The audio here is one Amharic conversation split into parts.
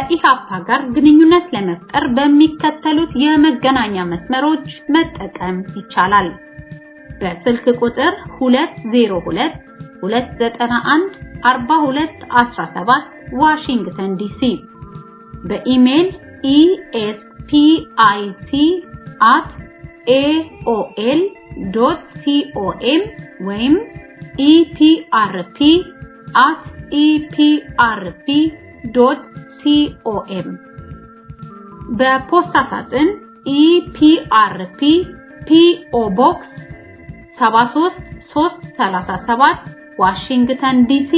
ከኢሃፓ ጋር ግንኙነት ለመፍጠር በሚከተሉት የመገናኛ መስመሮች መጠቀም ይቻላል። በስልክ ቁጥር 202 291 4217 ዋሽንግተን ዲሲ በኢሜል espic@aol.com ወይም eprp@eprp.com በፖስታ ሳጥን EPRP PO Box 73337 ዋሽንግተን ዲሲ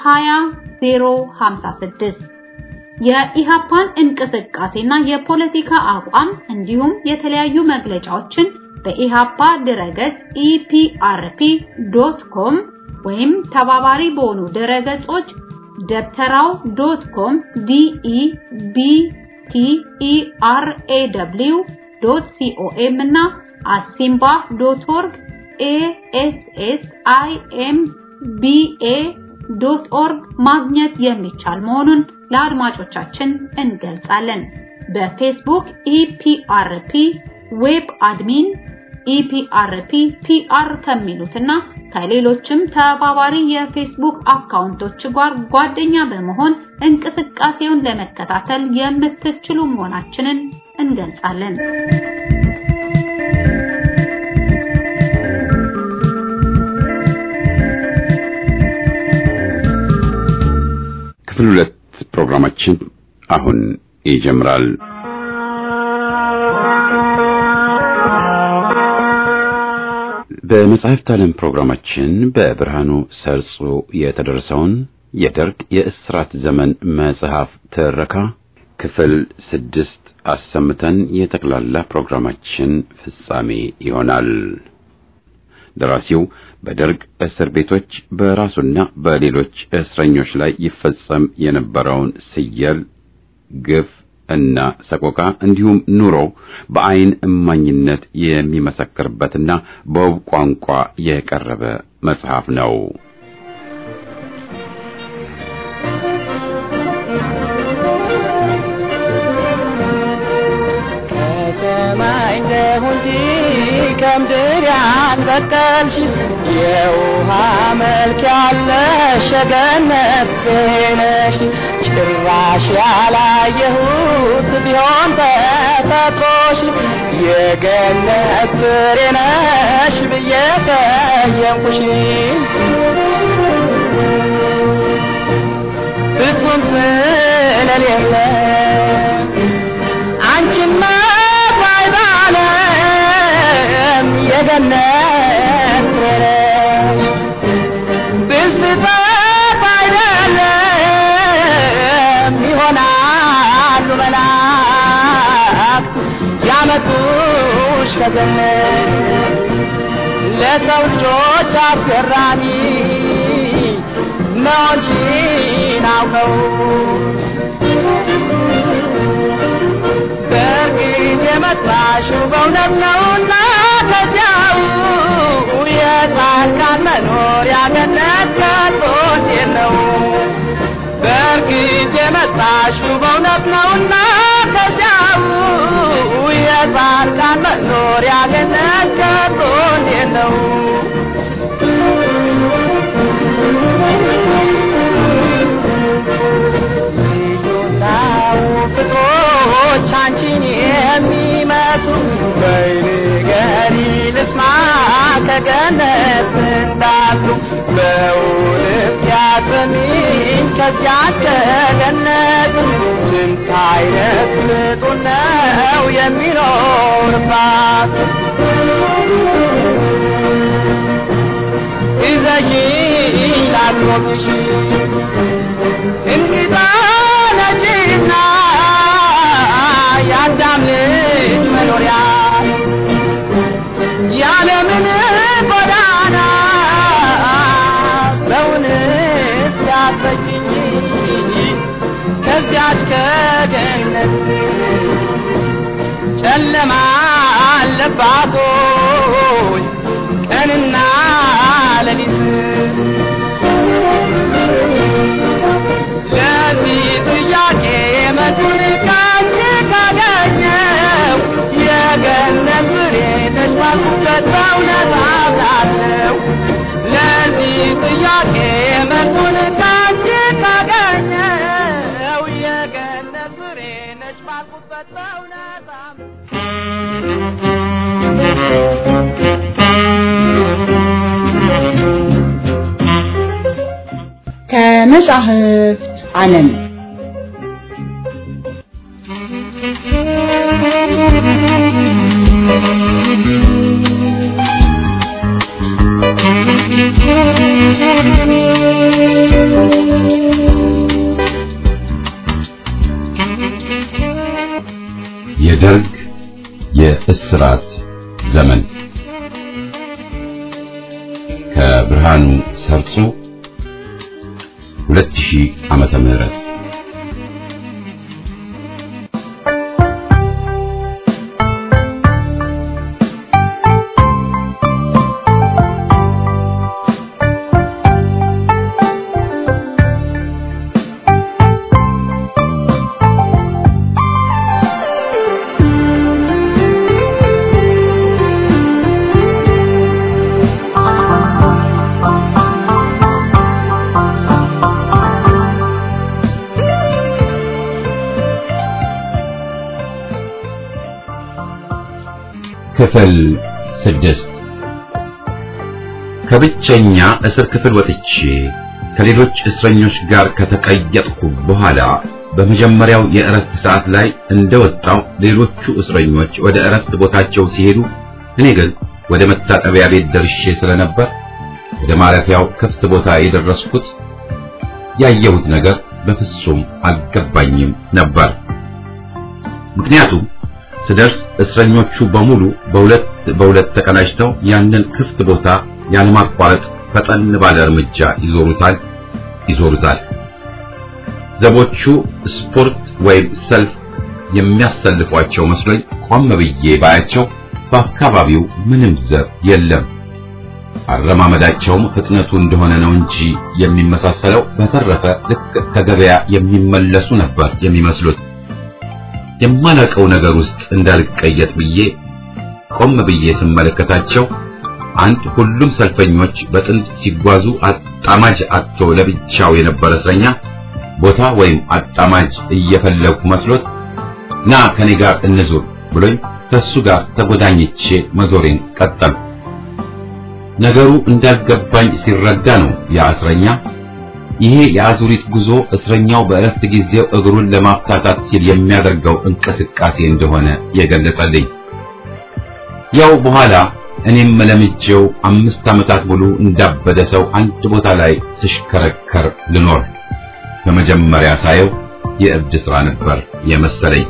20056 የኢሃፓን እንቅስቃሴና የፖለቲካ አቋም እንዲሁም የተለያዩ መግለጫዎችን በኢሃፓ ድረገጽ eprp.com ወይም ተባባሪ በሆኑ ድረገጾች debteraw.com debteraw.com እና asimba.org assimba.org ማግኘት የሚቻል መሆኑን ለአድማጮቻችን እንገልጻለን። በፌስቡክ EPRP ዌብ አድሚን EPRP PR ከሚሉትና ከሌሎችም ተባባሪ የፌስቡክ አካውንቶች ጋር ጓደኛ በመሆን እንቅስቃሴውን ለመከታተል የምትችሉ መሆናችንን እንገልጻለን። ክፍል 2 ፕሮግራማችን አሁን ይጀምራል። በመጽሐፍት ዓለም ፕሮግራማችን በብርሃኑ ሰርጾ የተደረሰውን የደርግ የእስራት ዘመን መጽሐፍ ትረካ ክፍል 6 አሰምተን የጠቅላላ ፕሮግራማችን ፍጻሜ ይሆናል። ደራሲው በደርግ እስር ቤቶች በራሱና በሌሎች እስረኞች ላይ ይፈጸም የነበረውን ስየል፣ ግፍ እና ሰቆቃ እንዲሁም ኑሮ በአይን እማኝነት የሚመሰክርበትና በውብ ቋንቋ የቀረበ መጽሐፍ ነው። ከሰማይ እንደሆንሽ ከምድር ያንበቀልሽ የውሃ መልክ ያለሽ ገነት ነሽ ጭራሽ ያላየሁት ቢሆን ተፈጥሮሽ የገነት ፍሬ ነሽ ብዬ ሰየምኩሽ ፍጹም ስለሌለ አንቺማ ባይባለም የገነት ፍሬ ነሽ ብዝታ ያመጡሽ ከገነት ለሰው ልጆች አስገራሚ መሆንሽን አውቀው በእርግጥ የመጣሽው በእውነት ነውና ከዚያው የጻድቃን መኖሪያ ገነት ከቶት የለው በእርግጥ የመጣሽው በእውነት ነውና ከዚያው የጻድቃን መኖሪያ ገነት ከቶት የለው ልዩናው ፍቅሮች አንቺን የሚመስሉ በይንገሪ ልስማ ከገነት እንዳሉ በውልፍ ያሰሚኝ ከዚያች ከገነት ስንት አይነት ፍጡር ነው የሚኖርባት ይዘሽኝ ላትሞትሽ እንግዳ ነሽና የአዳም ልጅ መኖሪያ ያለምን ጎዳና በእውነት ያሰችኝ ከዚያች ከገነት ጨለማ አለባቶች ቀንና ሌሊት ለዚህ ጥያቄ መልስ ፈተው ነጻላለው ለዚህ ጥያቄ መልሱን ካንቺ ካገኘው የገነት ፍሬ ነሽ ባልኩት ፈተው ነጻ ከመጻሕፍት ዓለም የደርግ የእስራት ዘመን ከብርሃኑ ሰርጾ 2000 ዓመተ ምህረት ክፍል 6 ከብቸኛ እስር ክፍል ወጥቼ ከሌሎች እስረኞች ጋር ከተቀየጥኩ በኋላ በመጀመሪያው የእረፍት ሰዓት ላይ እንደወጣው ሌሎቹ እስረኞች ወደ እረፍት ቦታቸው ሲሄዱ እኔ ግን ወደ መታጠቢያ ቤት ደርሼ ስለነበር ወደ ማረፊያው ክፍት ቦታ የደረስኩት ያየሁት ነገር በፍጹም አልገባኝም ነበር። ምክንያቱም ስደርስ እስረኞቹ በሙሉ በሁለት ተቀናጅተው ያንን ክፍት ቦታ ያለማቋረጥ ፈጠን ባለ እርምጃ ይዞሩታል። ዘቦቹ ስፖርት ወይም ሰልፍ የሚያሰልፏቸው መስሎኝ ቆም ብዬ ባያቸው በአካባቢው ምንም ዘብ የለም። አረማመዳቸውም ፍጥነቱ እንደሆነ ነው እንጂ የሚመሳሰለው በተረፈ ልክ ከገበያ የሚመለሱ ነበር የሚመስሉት። የማላውቀው ነገር ውስጥ እንዳልቀየጥ ብዬ ቆም ብዬ ስመለከታቸው አንድ ሁሉም ሰልፈኞች በጥንት ሲጓዙ አጣማጅ አጥቶ ለብቻው የነበረ እስረኛ ቦታ ወይም አጣማጅ እየፈለኩ መስሎት ና ከኔ ጋር እንዙር ብሎኝ ከሱ ጋር ተጎዳኝቼ መዞሬን ቀጠልኩ። ነገሩ እንዳልገባኝ ሲረዳ ነው ያ እስረኛ ይሄ የአዙሪት ጉዞ እስረኛው በእረፍት ጊዜው እግሩን ለማፍታታት ሲል የሚያደርገው እንቅስቃሴ እንደሆነ የገለጸልኝ። ያው በኋላ እኔም ለምጄው 5 ዓመታት ሙሉ እንዳበደ ሰው አንድ ቦታ ላይ ስሽከረከር ልኖር በመጀመሪያ ሳየው የእብድ ስራ ነበር የመሰለኝ።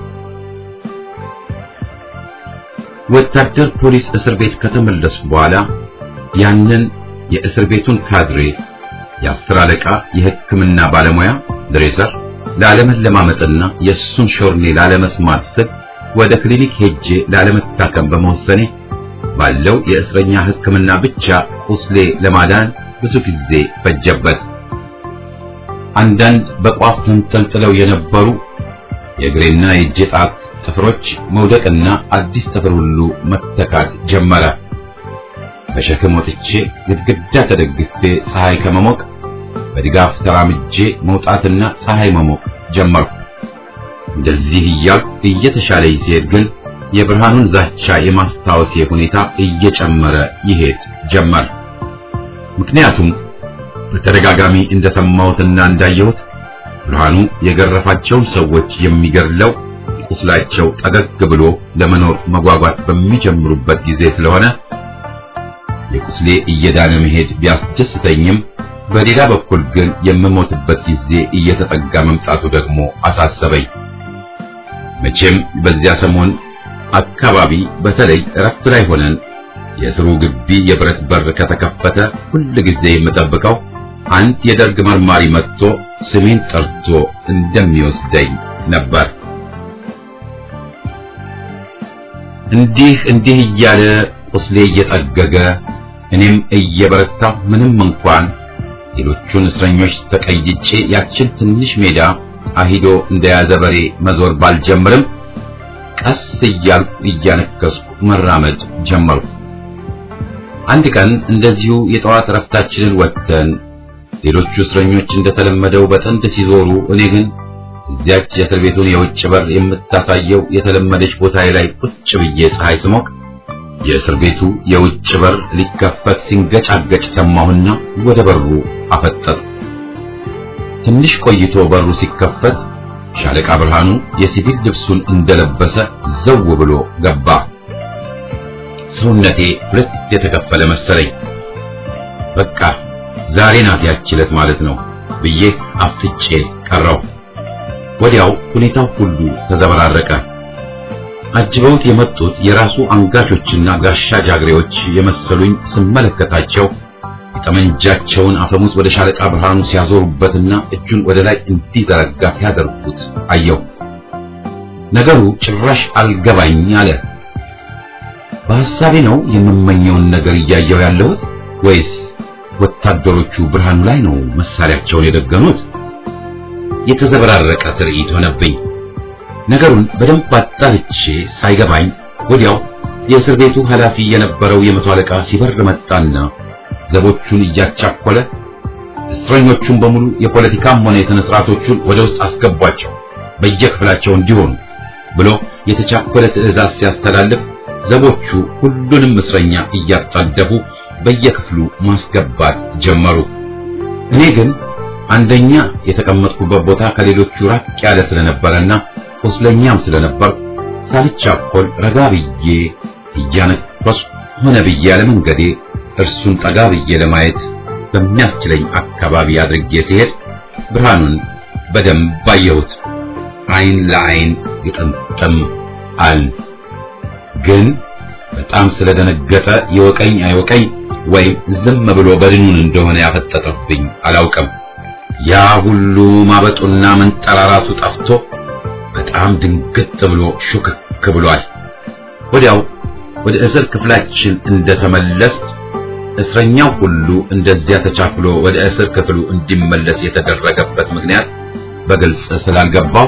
ወታደር ፖሊስ እስር ቤት ከተመለስኩ በኋላ ያንን የእስር ቤቱን ካድሬ የአስር አለቃ የሕክምና ባለሙያ ድሬሰር ላለመለማመጥና የሱን ሾርኔ ላለመስማት ስል ወደ ክሊኒክ ሄጄ ላለመታከም በመወሰኔ ባለው የእስረኛ ሕክምና ብቻ ቁስሌ ለማዳን ብዙ ጊዜ ፈጀበት። አንዳንድ በቋፍ ተንጠልጥለው የነበሩ የእግሬና የእጄ ጣት ጥፍሮች መውደቅና አዲስ ጥፍር ሁሉ መተካት ጀመረ። በሸክም ወጥቼ ግድግዳ ተደግፌ ፀሐይ ከመሞቅ በድጋፍ ተራምጄ መውጣትና ፀሐይ መሞቅ ጀመርኩ። እንደዚህ እያልኩ እየተሻለኝ ሲሄድ ግን የብርሃኑን ዛቻ የማስታወሴ ሁኔታ እየጨመረ ይሄድ ጀመር። ምክንያቱም በተደጋጋሚ እንደሰማሁትና እንዳየሁት ብርሃኑ የገረፋቸውን ሰዎች የሚገድለው ቁስላቸው ጠገግ ብሎ ለመኖር መጓጓት በሚጀምሩበት ጊዜ ስለሆነ የቁስሌ እየዳነ መሄድ ቢያስደስተኝም በሌላ በኩል ግን የምሞትበት ጊዜ እየተጠጋ መምጣቱ ደግሞ አሳሰበኝ። መቼም በዚያ ሰሞን አካባቢ በተለይ እረፍት ላይ ሆነን የእስሩ ግቢ የብረት በር ከተከፈተ ሁል ጊዜ የምጠብቀው አንድ የደርግ መርማሪ መጥቶ ስሜን ጠርቶ እንደሚወስደኝ ነበር። እንዲህ እያለ ቁስሌ እየጠገገ እኔም እየበረታሁ ምንም እንኳን ሌሎቹን እስረኞች ተቀይጬ ያችን ትንሽ ሜዳ አሂዶ እንደያዘ በሬ መዞር ባልጀምርም ቀስ እያልኩ እያነከስኩ መራመድ ጀመርኩ። አንድ ቀን እንደዚሁ የጠዋት ረፍታችንን ወጥተን ሌሎቹ እስረኞች እንደተለመደው በጥንድ ሲዞሩ እኔ ግን እዚያች የእስር ቤቱን የውጭ በር የምታሳየው የተለመደች ቦታዬ ላይ ቁጭ ብዬ ፀሐይ ስሞቅ የእስር ቤቱ የውጭ በር ሊከፈት ሲንገጫገጭ ሰማሁና ወደ በሩ አፈጠጥኩ። ትንሽ ቆይቶ በሩ ሲከፈት ሻለቃ ብርሃኑ የሲቪል ልብሱን እንደለበሰ ዘው ብሎ ገባ። ሰውነቴ ሁለት የተከፈለ መሰለኝ። በቃ ዛሬ ናት ያቺ ዕለት ማለት ነው ብዬ አፍጬ ቀረው። ወዲያው ሁኔታው ሁሉ ተዘበራረቀ። አጅበውት የመጡት የራሱ አንጋቾችና ጋሻ ጃግሬዎች የመሰሉኝ ስመለከታቸው ጠመንጃቸውን አፈሙዝ ወደ ሻለቃ ብርሃኑ ሲያዞሩበትና እጁን ወደ ላይ እንዲዘረጋ ሲያደርጉት አየሁ። ነገሩ ጭራሽ አልገባኝ አለ። በሐሳቤ ነው የምመኘውን ነገር እያየሁ ያለሁት ወይስ ወታደሮቹ ብርሃኑ ላይ ነው መሳሪያቸውን የደገኑት? የተዘበራረቀ ትርኢት ሆነብኝ። ነገሩን በደንብ አጣርቼ ሳይገባኝ ወዲያው የእስር ቤቱ ኃላፊ የነበረው የመቶ አለቃ ሲበር መጣና ዘቦቹን እያቻኮለ እስረኞቹን በሙሉ የፖለቲካም ሆነ የሥነ ሥርዓቶቹን ወደ ውስጥ አስገቧቸው በየክፍላቸው እንዲሆኑ ብሎ የተቻኮለ ትዕዛዝ ሲያስተላልፍ ዘቦቹ ሁሉንም እስረኛ እያጣደፉ በየክፍሉ ማስገባት ጀመሩ። እኔ ግን አንደኛ የተቀመጥኩበት ቦታ ከሌሎቹ ራቅ ያለ ስለነበረና ቁስለኛም ስለነበር ሳልቻኮል ረጋ ብዬ እያነፈስኩ ሆነ ብዬ ለመንገዴ እርሱን ጠጋ ብዬ ለማየት በሚያስችለኝ አካባቢ አድርጌ ሲሄድ ብርሃኑን በደንብ አየሁት። አይን ለአይን ግጥምጥም አል። ግን በጣም ስለደነገጠ ይወቀኝ አይወቀኝ ወይም ዝም ብሎ በድኑን እንደሆነ ያፈጠጠብኝ አላውቅም። ያ ሁሉ ማበጡና መንጠራራቱ ጠፍቶ በጣም ድንግጥ ብሎ ሹክክ ብሏል። ወዲያው ወደ እስር ክፍላችን እንደተመለስ እስረኛው ሁሉ እንደዚያ ተቻክሎ ወደ እስር ክፍሉ እንዲመለስ የተደረገበት ምክንያት በግልጽ ስላልገባው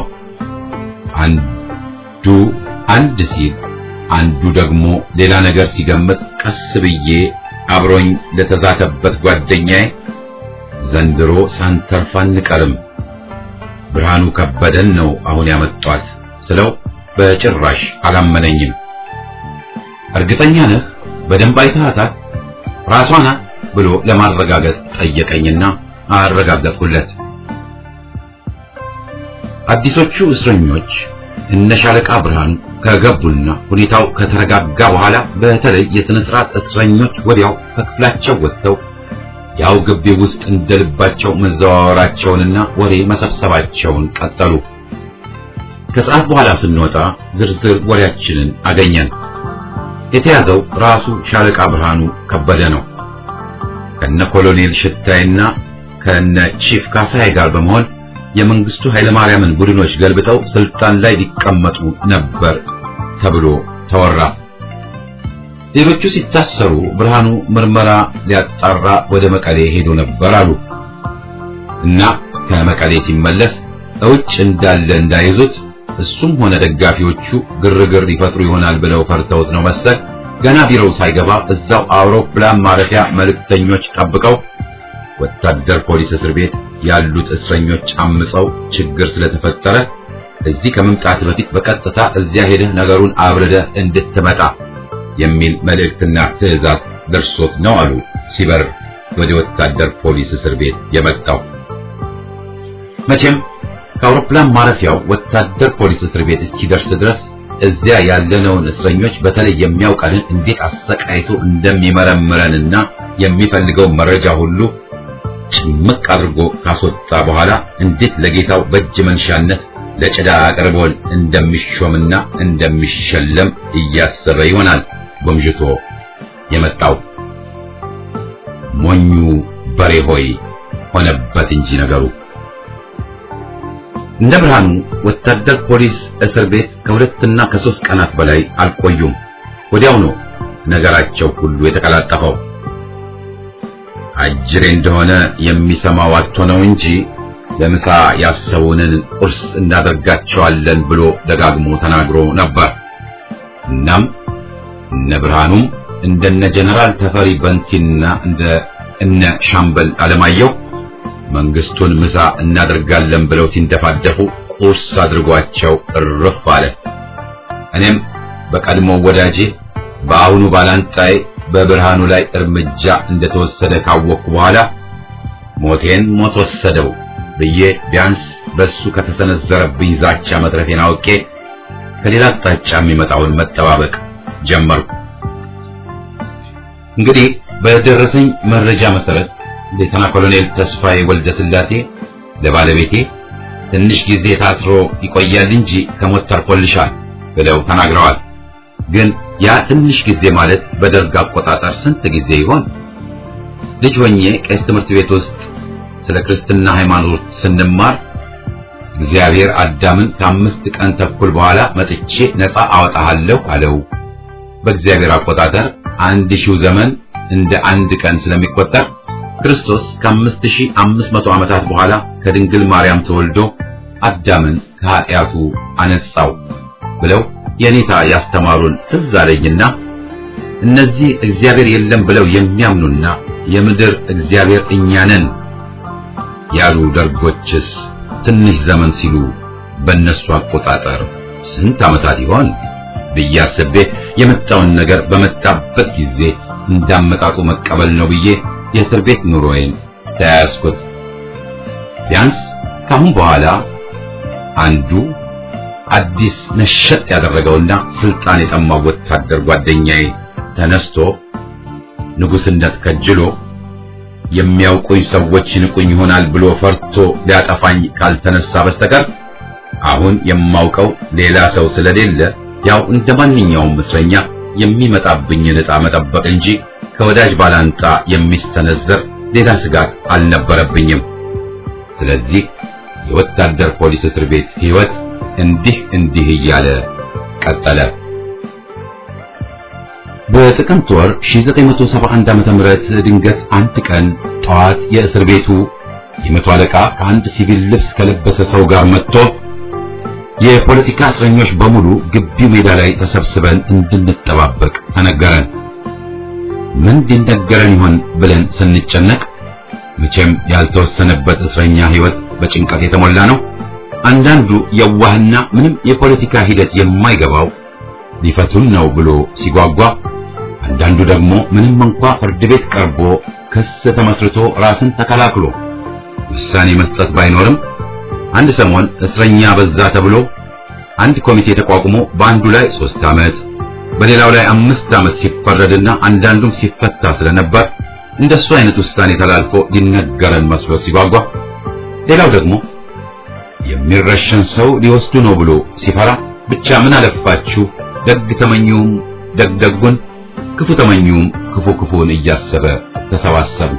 አንዱ አንድ ሲል አንዱ ደግሞ ሌላ ነገር ሲገምት ቀስ ብዬ አብሮኝ ለተዛተበት ጓደኛዬ ዘንድሮ ሳንተርፍ አንቀርም፣ ብርሃኑ ከበደን ነው አሁን ያመጣት ስለው በጭራሽ አላመነኝም። እርግጠኛ ነህ? በደንብ አይተሃታል? ራሷ ናት ብሎ ለማረጋገጥ ጠየቀኝና አረጋገጥኩለት። አዲሶቹ እስረኞች እነ ሻለቃ ብርሃኑ ከገቡና ሁኔታው ከተረጋጋ በኋላ በተለይ የሥነ ሥርዓት እስረኞች ወዲያው ከክፍላቸው ወጥተው ያው ግቢ ውስጥ እንደልባቸው መዘዋወራቸውንና ወሬ መሰብሰባቸውን ቀጠሉ። ከሰዓት በኋላ ስንወጣ ዝርዝር ወሬያችንን አገኘን። የተያዘው ራሱ ሻለቃ ብርሃኑ ከበደ ነው። ከነ ኮሎኔል ሽታይና ከነ ቺፍ ካሳይ ጋር በመሆን የመንግስቱ ኃይለማርያምን ቡድኖች ገልብጠው ስልጣን ላይ ሊቀመጡ ነበር ተብሎ ተወራ። ሌሎቹ ሲታሰሩ ብርሃኑ ምርመራ ሊያጣራ ወደ መቀሌ ሄዶ ነበር አሉ እና ከመቀሌ ሲመለስ እውጭ እንዳለ እንዳይዙት እሱም ሆነ ደጋፊዎቹ ግርግር ይፈጥሩ ይሆናል ብለው ፈርተውት ነው መሰል ገና ቢሮው ሳይገባ እዛው አውሮፕላን ማረፊያ መልእክተኞች ጠብቀው ወታደር ፖሊስ እስር ቤት ያሉት እስረኞች አምፀው ችግር ስለተፈጠረ እዚህ ከመምጣት በፊት በቀጥታ እዚያ ሄደህ ነገሩን አብረደህ እንድትመጣ የሚል መልእክትና ትዕዛዝ ደርሶት ነው አሉ ሲበር ወደ ወታደር ፖሊስ እስር ቤት የመጣው። መቼም ከአውሮፕላን ማረፊያው ወታደር ፖሊስ እስር ቤት እስኪደርስ ድረስ እዚያ ያለነውን እስረኞች በተለይ የሚያውቀንን እንዴት አሰቃይቶ እንደሚመረምረንና የሚፈልገው መረጃ ሁሉ ጭምቅ አድርጎ ካስወጣ በኋላ እንዴት ለጌታው በእጅ መንሻነት ለጭዳ አቅርቦን እንደሚሾምና እንደሚሸለም እያሰበ ይሆናል ጎምጅቶ የመጣው። ሞኙ በሬ ሆይ ሆነበት እንጂ ነገሩ። እንደ ብርሃኑ ወታደር ፖሊስ እስር ቤት ከሁለትና ከሶስት ቀናት በላይ አልቆዩም። ወዲያው ነው ነገራቸው ሁሉ የተቀላጠፈው። አጅሬ እንደሆነ የሚሰማው አጥቶ ነው እንጂ ለምሳ ያሰቡንን ቁርስ እናደርጋቸዋለን ብሎ ደጋግሞ ተናግሮ ነበር። እናም እነ ብርሃኑም እንደነ ጀነራል ተፈሪ በንቲና እንደ እነ ሻምበል አለማየሁ መንግስቱን ምሳ እናደርጋለን ብለው ሲንደፋደፉ ቁርስ አድርጓቸው እርፍ አለ። እኔም በቀድሞ ወዳጄ በአሁኑ ባላንጣይ በብርሃኑ ላይ እርምጃ እንደተወሰደ ካወቅኩ በኋላ ሞቴን ሞት ወሰደው ብዬ ቢያንስ በሱ ከተሰነዘረብኝ ዛቻ መትረፌን አውቄ ከሌላ አቅጣጫ የሚመጣውን መጠባበቅ ጀመርኩ። እንግዲህ በደረሰኝ መረጃ መሰረት ሌተና ኮሎኔል ተስፋዬ ወልደስላሴ ለባለቤቴ ትንሽ ጊዜ ታስሮ ይቆያል እንጂ ከሞት ተርፎልሻል ብለው ተናግረዋል። ግን ያ ትንሽ ጊዜ ማለት በደርግ አቆጣጠር ስንት ጊዜ ይሆን? ልጅ ሆኜ ቄስ ትምህርት ቤት ውስጥ ስለ ክርስትና ሃይማኖት ስንማር እግዚአብሔር አዳምን ከ5 ቀን ተኩል በኋላ መጥቼ ነፃ አወጣሃለሁ አለው። በእግዚአብሔር አቆጣጠር 1000 ዘመን እንደ አንድ ቀን ስለሚቆጠር ክርስቶስ ከ5500 ዓመታት በኋላ ከድንግል ማርያም ተወልዶ አዳምን ከኃጢአቱ አነጻው ብለው የኔታ ያስተማሩን ትዝ አለኝና እነዚህ እግዚአብሔር የለም ብለው የሚያምኑና የምድር እግዚአብሔር እኛ ነን ያሉ ደርጎችስ ትንሽ ዘመን ሲሉ በእነሱ አቆጣጠር ስንት ዓመታት ይሆን ብዬ አስቤ የመጣውን ነገር በመጣበት ጊዜ እንዳመጣጡ መቀበል ነው ብዬ የእስር ቤት ኑሮዬን ተያያዝኩት። ቢያንስ ካሁን በኋላ አንዱ አዲስ ነሸጥ ያደረገውና ስልጣን የጠማው ወታደር ጓደኛዬ ተነስቶ ንጉስነት ከጅሎ የሚያውቁኝ ሰዎች ንቁኝ ይሆናል ብሎ ፈርቶ ሊያጠፋኝ ካልተነሳ በስተቀር አሁን የማውቀው ሌላ ሰው ስለሌለ ያው እንደማንኛውም እስረኛ የሚመጣብኝን ዕጣ መጠበቅ እንጂ ከወዳጅ ባላንጣ የሚስተነዘር ሌላ ስጋት አልነበረብኝም። ስለዚህ የወታደር ፖሊስ እስር ቤት ህይወት እንዲህ እያለ ቀጠለ። በጥቅምት ወር 1971 ዓ.ም ድንገት አንድ ቀን ጠዋት የእስር ቤቱ የመቶ አለቃ ከአንድ ሲቪል ልብስ ከለበሰ ሰው ጋር መጥቶ የፖለቲካ እስረኞች በሙሉ ግቢው ሜዳ ላይ ተሰብስበን እንድንጠባበቅ ተነገረን። ምን ሊነገረን ይሆን ብለን ስንጨነቅ መቼም ያልተወሰነበት እስረኛ ህይወት በጭንቀት የተሞላ ነው። አንዳንዱ የዋህና ምንም የፖለቲካ ሂደት የማይገባው ሊፈቱን ነው ብሎ ሲጓጓ፣ አንዳንዱ ደግሞ ምንም እንኳን ፍርድ ቤት ቀርቦ ክስ ተመስርቶ ራስን ተከላክሎ ውሳኔ መስጠት ባይኖርም አንድ ሰሞን እስረኛ በዛ ተብሎ አንድ ኮሚቴ ተቋቁሞ በአንዱ ላይ 3 ዓመት በሌላው ላይ 5 ዓመት ሲፈረድና አንዳንዱም ሲፈታ ስለነበር እንደሱ አይነት ውሳኔ ተላልፎ ሊነገረን መስሎ ሲጓጓ፣ ሌላው ደግሞ የሚረሸን ሰው ሊወስዱ ነው ብሎ ሲፈራ ብቻ ምን አለፋችሁ ደግ ተመኙም ደግደጉን ክፉ ተመኙም ክፉን እያሰበ ተሰባሰቡ።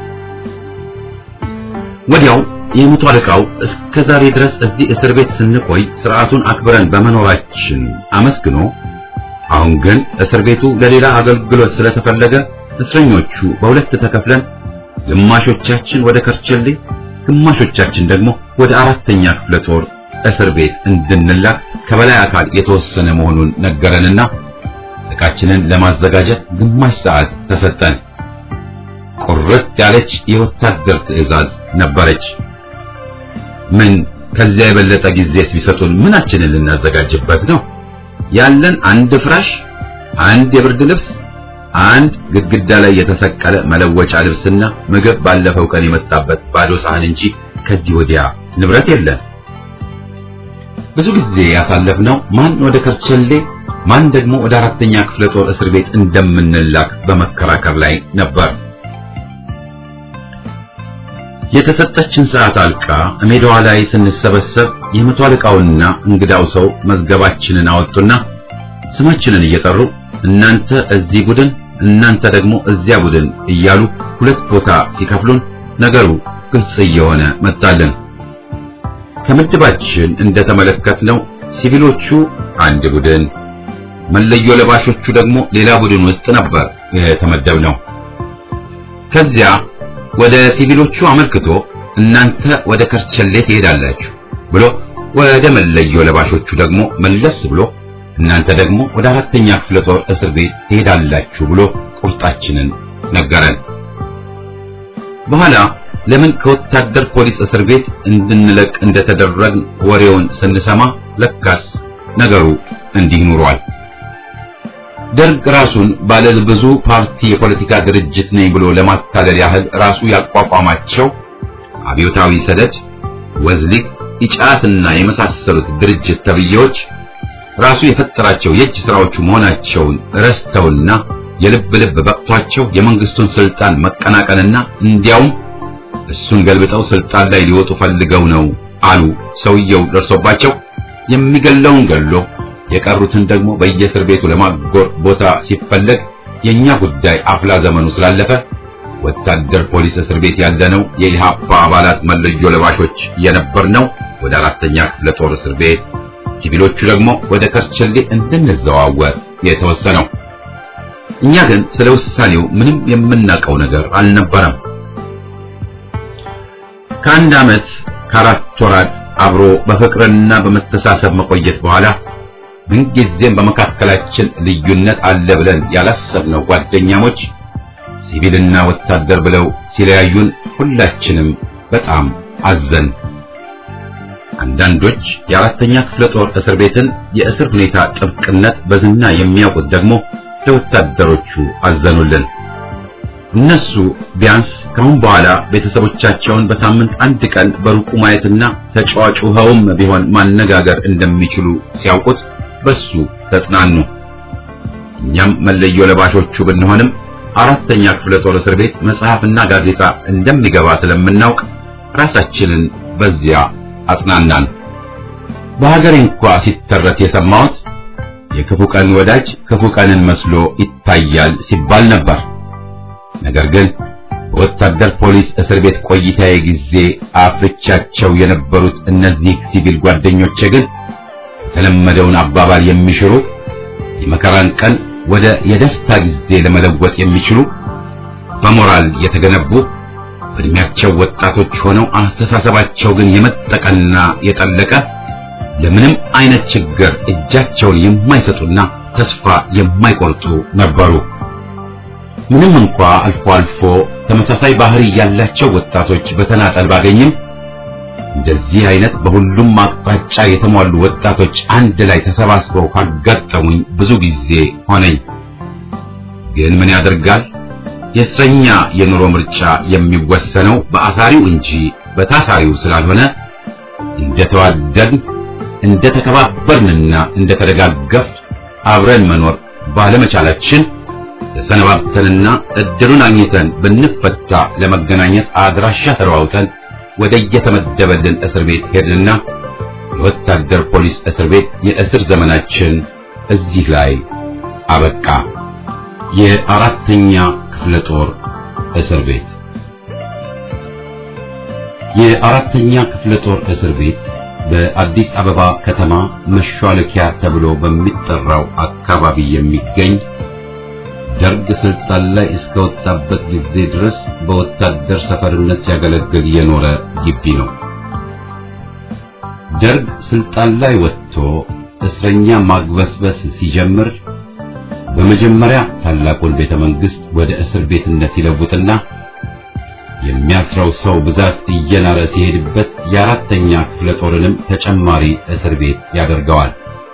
ወዲያው የመቶ አለቃው እስከ ዛሬ ድረስ እዚህ እስር ቤት ስንቆይ ስርዓቱን አክብረን በመኖራችን አመስግኖ አሁን ግን እስር ቤቱ ለሌላ አገልግሎት ስለተፈለገ እስረኞቹ በሁለት ተከፍለን ግማሾቻችን ወደ ከርቸሌ ግማሾቻችን ደግሞ ወደ 4ኛ ክፍለ ጦር እስር ቤት እንድንላክ ከበላይ አካል የተወሰነ መሆኑን ነገረንና ዕቃችንን ለማዘጋጀት ግማሽ ሰዓት ተሰጠን። ቁርጥ ያለች የወታደር ትዕዛዝ ነበረች። ምን ከዚያ የበለጠ ጊዜ ቢሰጡን ምናችንን ልናዘጋጅበት ነው? ያለን አንድ ፍራሽ፣ አንድ የብርድ ልብስ፣ አንድ ግድግዳ ላይ የተሰቀለ መለወጫ ልብስና ምግብ ባለፈው ቀን የመጣበት ባዶ ሳህን እንጂ ከዚህ ወዲያ ንብረት የለን። ብዙ ጊዜ ያሳለፍነው ማን ወደ ከርቸሌ ማን ደግሞ ወደ 4ኛ ክፍለ ጦር እስር ቤት እንደምንላክ በመከራከር ላይ ነበር። የተሰጠችን ሰዓት አልቃ ሜዳዋ ላይ ስንሰበሰብ የመቶ አለቃውና እንግዳው ሰው መዝገባችንን አወጡና ስማችንን እየጠሩ እናንተ እዚህ ቡድን እናንተ ደግሞ እዚያ ቡድን እያሉ ሁለት ቦታ ሲከፍሉን ነገሩ ግልጽ እየሆነ መጣልን። ከምድባችን እንደተመለከትነው ሲቪሎቹ አንድ ቡድን፣ መለዮ ለባሾቹ ደግሞ ሌላ ቡድን ውስጥ ነበር የተመደብነው። ከዚያ ወደ ሲቪሎቹ አመልክቶ እናንተ ወደ ከርቸሌ ትሄዳላችሁ ብሎ ወደ መለዮ ለባሾቹ ደግሞ መለስ ብሎ እናንተ ደግሞ ወደ 4ኛ ክፍለ ጦር እስር ቤት ትሄዳላችሁ ብሎ ቁርጣችንን ነገረን። በኋላ ለምን ከወታደር ፖሊስ እስር ቤት እንድንለቅ እንደተደረገ ወሬውን ስንሰማ ለካስ ነገሩ እንዲህ ኑሯል። ደርግ ራሱን ባለ ብዙ ፓርቲ የፖለቲካ ድርጅት ነኝ ብሎ ለማታለል ያህል ራሱ ያቋቋማቸው አብዮታዊ ሰደድ፣ ወዝሊክ፣ ኢጫትና የመሳሰሉት ድርጅት ተብዬዎች ራሱ የፈጠራቸው የእጅ ስራዎቹ መሆናቸውን ረስተውና የልብ በቅቷቸው የመንግስቱን ስልጣን መቀናቀንና እንዲያውም እሱን ገልብጠው ስልጣን ላይ ሊወጡ ፈልገው ነው አሉ። ሰውየው ደርሶባቸው የሚገለውን ገሎ የቀሩትን ደግሞ በየእስር ቤቱ ለማጎር ቦታ ሲፈለግ የኛ ጉዳይ አፍላ ዘመኑ ስላለፈ ወታደር ፖሊስ እስር ቤት ያለነው የኢሃፓ አባላት መለዮ ለባሾች የነበርነው ወደ 4ኛ ክፍለ ጦር እስር ቤት፣ ሲቪሎቹ ደግሞ ወደ ከርቸሌ እንድንዘዋወር የተወሰነው። እኛ ግን ስለ ውሳኔው ምንም የምናውቀው ነገር አልነበረም። ከአንድ ዓመት ከ4 ወራት አብሮ በፍቅርና በመተሳሰብ መቆየት በኋላ ምንጊዜም በመካከላችን ልዩነት አለ ብለን ያላሰብነው ጓደኛሞች ሲቪልና ወታደር ብለው ሲለያዩን ሁላችንም በጣም አዘን። አንዳንዶች የ4ኛ ክፍለ ጦር እስር ቤትን የእስር ሁኔታ ጥብቅነት በዝና የሚያውቁት ደግሞ ለወታደሮቹ አዘኑልን። እነሱ ቢያንስ ከአሁን በኋላ ቤተሰቦቻቸውን በሳምንት አንድ ቀን በሩቁ ማየትና ተጫዋቹኸውም ቢሆን ማነጋገር እንደሚችሉ ሲያውቁት በሱ ተጽናኑ። እኛም መለዮ ለባሾቹ ብንሆንም 4ኛ ክፍለ ጦር እስር ቤት መጽሐፍና ጋዜጣ እንደሚገባ ስለምናውቅ ራሳችንን በዚያ አጽናናን። በሀገሬ እንኳን ሲተረት የሰማሁት የክፉ ቀን ወዳጅ ክፉ ቀንን መስሎ ይታያል ሲባል ነበር። ነገር ግን በወታደር ፖሊስ እስር ቤት ቆይታዬ ጊዜ አፍርቻቸው የነበሩት እነዚህ ሲቪል ጓደኞቼ ግን የተለመደውን አባባል የሚሽሩ የመከራን ቀን ወደ የደስታ ጊዜ ለመለወጥ የሚችሉ በሞራል የተገነቡ በእድሜያቸው ወጣቶች ሆነው አስተሳሰባቸው ግን የመጠቀና የጠለቀ ለምንም አይነት ችግር እጃቸውን የማይሰጡና ተስፋ የማይቆርጡ ነበሩ። ምንም እንኳን አልፎ አልፎ ተመሳሳይ ባህሪ ያላቸው ወጣቶች በተናጠል ባገኝም እንደዚህ አይነት በሁሉም አቅጣጫ የተሟሉ ወጣቶች አንድ ላይ ተሰባስበው ካጋጠሙኝ ብዙ ጊዜ ሆነኝ። ግን ምን ያደርጋል፣ የእስረኛ የኑሮ ምርጫ የሚወሰነው በአሳሪው እንጂ በታሳሪው ስላልሆነ እንደተዋደድን እንደተከባበርንና እንደተደጋገፍ አብረን መኖር ባለመቻላችን ተሰነባብተንና እድሉን አግኝተን ብንፈታ ለመገናኘት አድራሻ ተለዋውጠን ወደ የተመደበልን እስር ቤት ሄድንና የወታደር ፖሊስ እስር ቤት የእስር ዘመናችን እዚህ ላይ አበቃ። የ4ኛ ክፍለ ጦር እስር ቤት የ4ኛ ክፍለ ጦር እስር ቤት በአዲስ አበባ ከተማ መሿለኪያ ተብሎ በሚጠራው አካባቢ የሚገኝ ደርግ ስልጣን ላይ እስከወጣበት ጊዜ ድረስ በወታደር ሰፈርነት ሲያገለግል የኖረ ግቢ ነው። ደርግ ስልጣን ላይ ወጥቶ እስረኛ ማግበስበስ ሲጀምር በመጀመሪያ ታላቁን ቤተ መንግስት ወደ እስር ቤትነት ይለውጥና የሚያስረው ሰው ብዛት እየናረ ሲሄድበት የ4ኛ ክፍለ ጦርንም ተጨማሪ እስር ቤት ያደርገዋል።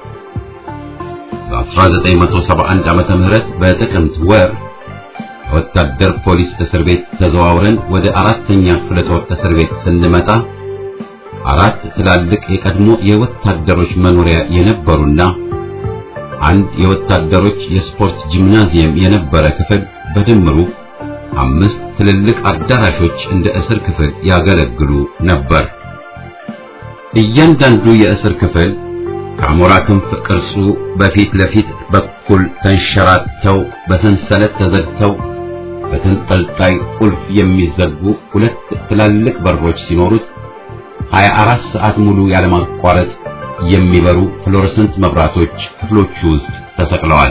በ1971 ዓመተ ምህረት በጥቅምት ወር ወታደር ፖሊስ እስር ቤት ተዘዋውረን ወደ 4ኛ ክፍለ ጦር እስር ቤት ስንመጣ 4 ትላልቅ የቀድሞ የወታደሮች መኖሪያ የነበሩና አንድ የወታደሮች የስፖርት ጂምናዚየም የነበረ ክፍል በድምሩ 5 ትልልቅ አዳራሾች እንደ እስር ክፍል ያገለግሉ ነበር። እያንዳንዱ የእስር ክፍል ከአሞራ ክንፍ ቅርጹ በፊት ለፊት በኩል ተንሸራተው በሰንሰለት ተዘግተው በተንጠልጣይ ቁልፍ የሚዘጉ 2 ትላልቅ በሮች ሲኖሩት 24 ሰዓት ሙሉ ያለማቋረጥ የሚበሩ ፍሎረሰንት መብራቶች ክፍሎቹ ውስጥ ተሰቅለዋል።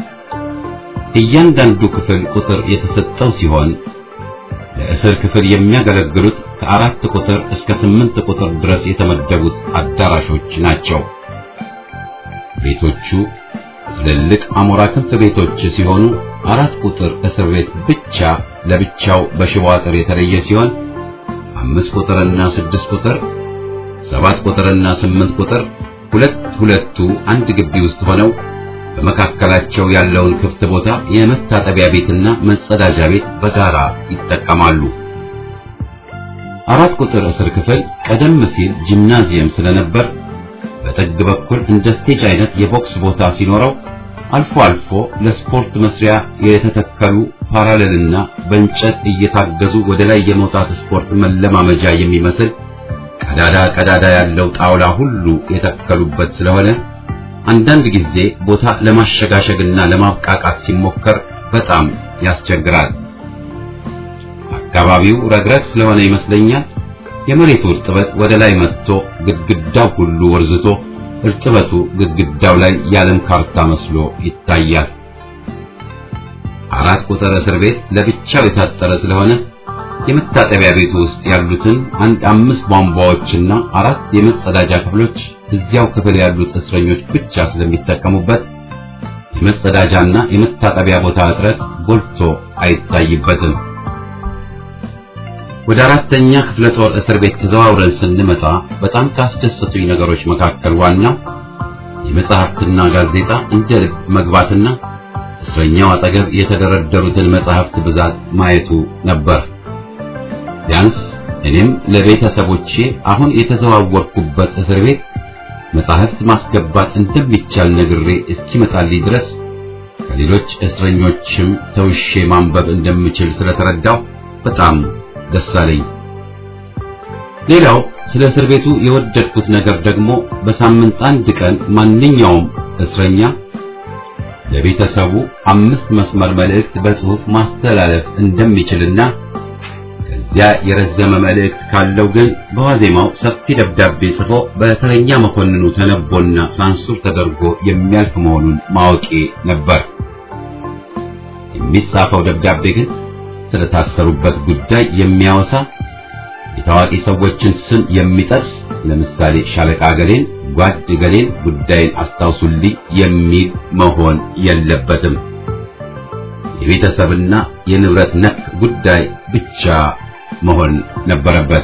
እያንዳንዱ ክፍል ቁጥር የተሰጠው ሲሆን ለእስር ክፍል የሚያገለግሉት ከ4 ቁጥር እስከ 8 ቁጥር ድረስ የተመደቡት አዳራሾች ናቸው። ቤቶቹ ትልልቅ አሞራ ክንፍ ቤቶች ሲሆኑ 4 ቁጥር እስር ቤት ብቻ ለብቻው በሽቦ አጥር የተለየ ሲሆን 5 ቁጥርና 6 ቁጥር 7 ቁጥርና 8 ቁጥር ሁለቱ አንድ ግቢ ውስጥ ሆነው በመካከላቸው ያለውን ክፍት ቦታ የመታጠቢያ ቤትና መጸዳጃ ቤት በጋራ ይጠቀማሉ። 4 ቁጥር እስር ክፍል ቀደም ሲል ጂምናዚየም ስለነበር በጥግ በኩል እንደ ስቴጅ አይነት የቦክስ ቦታ ሲኖረው አልፎ አልፎ ለስፖርት መስሪያ የተተከሉ ፓራሌልና በእንጨት እየታገዙ ወደ ላይ የመውጣት ስፖርት መለማመጃ የሚመስል ቀዳዳ ያለው ጣውላ ሁሉ የተከሉበት ስለሆነ አንዳንድ ጊዜ ቦታ ለማሸጋሸግና ለማብቃቃት ሲሞከር በጣም ያስቸግራል። አካባቢው ረግረግ ስለሆነ ይመስለኛል የመሬቱ እርጥበት ወደ ላይ መጥቶ ግድግዳው ሁሉ ወርዝቶ እርጥበቱ ግድግዳው ላይ ያለም ካርታ መስሎ ይታያል። 4 ቁጥር እስር ቤት ለብቻው የታጠረ ስለሆነ የመታጠቢያ ቤቱ ውስጥ ያሉትን 5 ቧንቧዎችና 4 የመጸዳጃ ክፍሎች እዚያው ክፍል ያሉት እስረኞች ብቻ ስለሚጠቀሙበት የመጸዳጃና የመታጠቢያ ቦታ እጥረት ጎልቶ አይታይበትም። ወደ 4ኛ ክፍለ ጦር እስር ቤት ተዘዋውረን ስንመጣ በጣም ካስደሰቱኝ ነገሮች መካከል ዋናው የመጽሐፍትና ጋዜጣ እንደ ልብ መግባትና እስረኛው አጠገብ የተደረደሩትን መጽሐፍት ብዛት ማየቱ ነበር። ቢያንስ እኔም ለቤተሰቦቼ አሁን የተዘዋወርኩበት እስር ቤት መጽሐፍት ማስገባት እንደሚቻል ነግሬ እስኪመጣልኝ ድረስ ከሌሎች እስረኞችም ተውሼ ማንበብ እንደምችል ስለተረዳው በጣም ደስ አለኝ። ሌላው ስለ እስር ቤቱ የወደድኩት ነገር ደግሞ በሳምንት አንድ ቀን ማንኛውም እስረኛ ለቤተሰቡ 5 መስመር መልእክት በጽሑፍ ማስተላለፍ እንደሚችልና ከዚያ የረዘመ መልእክት ካለው ግን በዋዜማው ሰፊ ደብዳቤ ጽፎ በተረኛ መኮንኑ ተነቦና ሳንሱር ተደርጎ የሚያልፍ መሆኑን ማወቄ ነበር። የሚጻፈው ደብዳቤ ግን ስለታሰሩበት ጉዳይ የሚያወሳ የታዋቂ ሰዎችን ስም የሚጠቅስ ለምሳሌ ሻለቃ ገሌን፣ ጓድ ገሌን ጉዳይን አስታውሱልኝ የሚል መሆን የለበትም። የቤተሰብና የንብረት ነክ ጉዳይ ብቻ መሆን ነበረበት።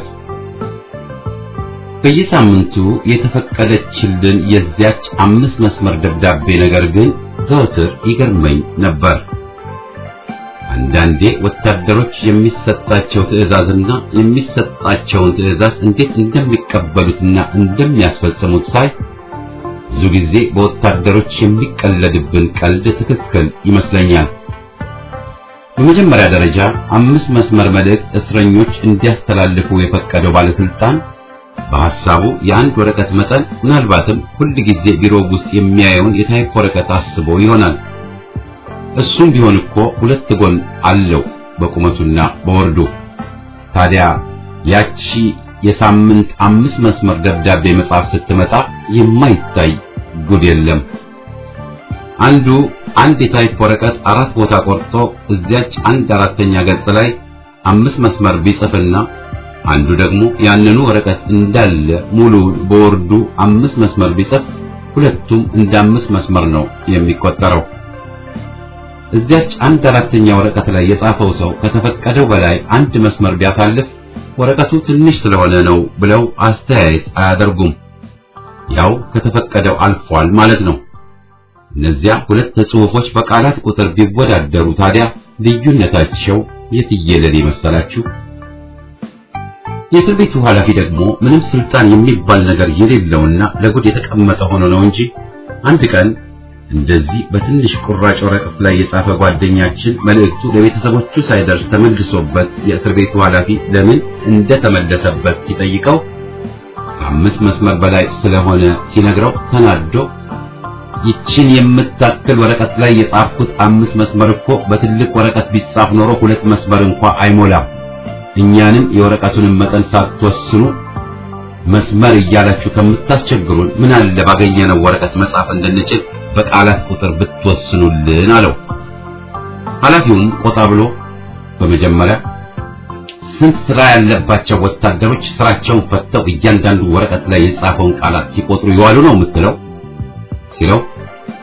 በየሳምንቱ የተፈቀደችልን የዚያች 5 መስመር ደብዳቤ ነገር ግን ዘወትር ይገርመኝ ነበር። አንዳንዴ ወታደሮች የሚሰጣቸው ትዕዛዝና የሚሰጣቸውን ትዕዛዝ እንዴት እንደሚቀበሉትና እንደሚያስፈጽሙት ሳይ ብዙ ጊዜ በወታደሮች የሚቀለድብን ቀልድ ትክክል ይመስለኛል። በመጀመሪያ ደረጃ 5 መስመር መልእክት እስረኞች እንዲያስተላልፉ የፈቀደው ባለስልጣን በሐሳቡ የአንድ ወረቀት መጠን ምናልባትም ሁሉ ጊዜ ቢሮ ውስጥ የሚያየውን የታይፕ ወረቀት አስቦ ይሆናል። እሱም ቢሆን እኮ 2 ጎን አለው በቁመቱና በወርዱ። ታዲያ ያቺ የሳምንት 5 መስመር ደብዳቤ መጻፍ ስትመጣ የማይታይ ጉድ የለም። አንድ የታይፕ ወረቀት 4 ቦታ ቆርጦ እዚያች 1/4ኛ ገጽ ላይ 5 መስመር ቢጽፍና አንዱ ደግሞ ያንኑ ወረቀት እንዳለ ሙሉ በወርዱ 5 መስመር ቢጽፍ ሁለቱም እንደ 5 መስመር ነው የሚቆጠረው። እዚያች 1/4ኛ ወረቀት ላይ የጻፈው ሰው ከተፈቀደው በላይ 1 መስመር ቢያሳልፍ ወረቀቱ ትንሽ ስለሆነ ነው ብለው አስተያየት አያደርጉም። ያው ከተፈቀደው አልፏል ማለት ነው። እነዚያ 2 ጽሑፎች በቃላት ቁጥር ቢወዳደሩ ታዲያ ልዩነታቸው የትየለሌ መሰላችሁ? የእስር ቤቱ ኃላፊ ደግሞ ምንም ስልጣን የሚባል ነገር የሌለውና ለጉድ የተቀመጠ ሆኖ ነው እንጂ አንድ ቀን እንደዚህ በትንሽ ቁራጭ ወረቀት ላይ የጻፈ ጓደኛችን መልእክቱ ለቤተሰቦቹ ሳይደርስ ተመልሶበት የእስር ቤቱ ኃላፊ ለምን እንደተመለሰበት ሲጠይቀው 5 መስመር በላይ ስለሆነ ሲነግረው ተናዶ ይችን የምታክል ወረቀት ላይ የጻፍኩት 5 መስመር እኮ በትልቅ ወረቀት ቢጻፍ ኖሮ 2 መስመር እንኳን አይሞላም። እኛንም የወረቀቱን መጠን ሳትወስኑ መስመር እያላችሁ ከምታስቸግሩን ምን አለ ባገኘነው ወረቀት መጻፍ እንድንችል በቃላት ቁጥር ብትወስኑልን አለው። ኃላፊውም ቆጣ ብሎ በመጀመሪያ ስንት ስራ ያለባቸው ወታደሮች ስራቸውን ፈተው እያንዳንዱ ወረቀት ላይ የጻፈውን ቃላት ሲቆጥሩ ይዋሉ ነው የምትለው ሲለው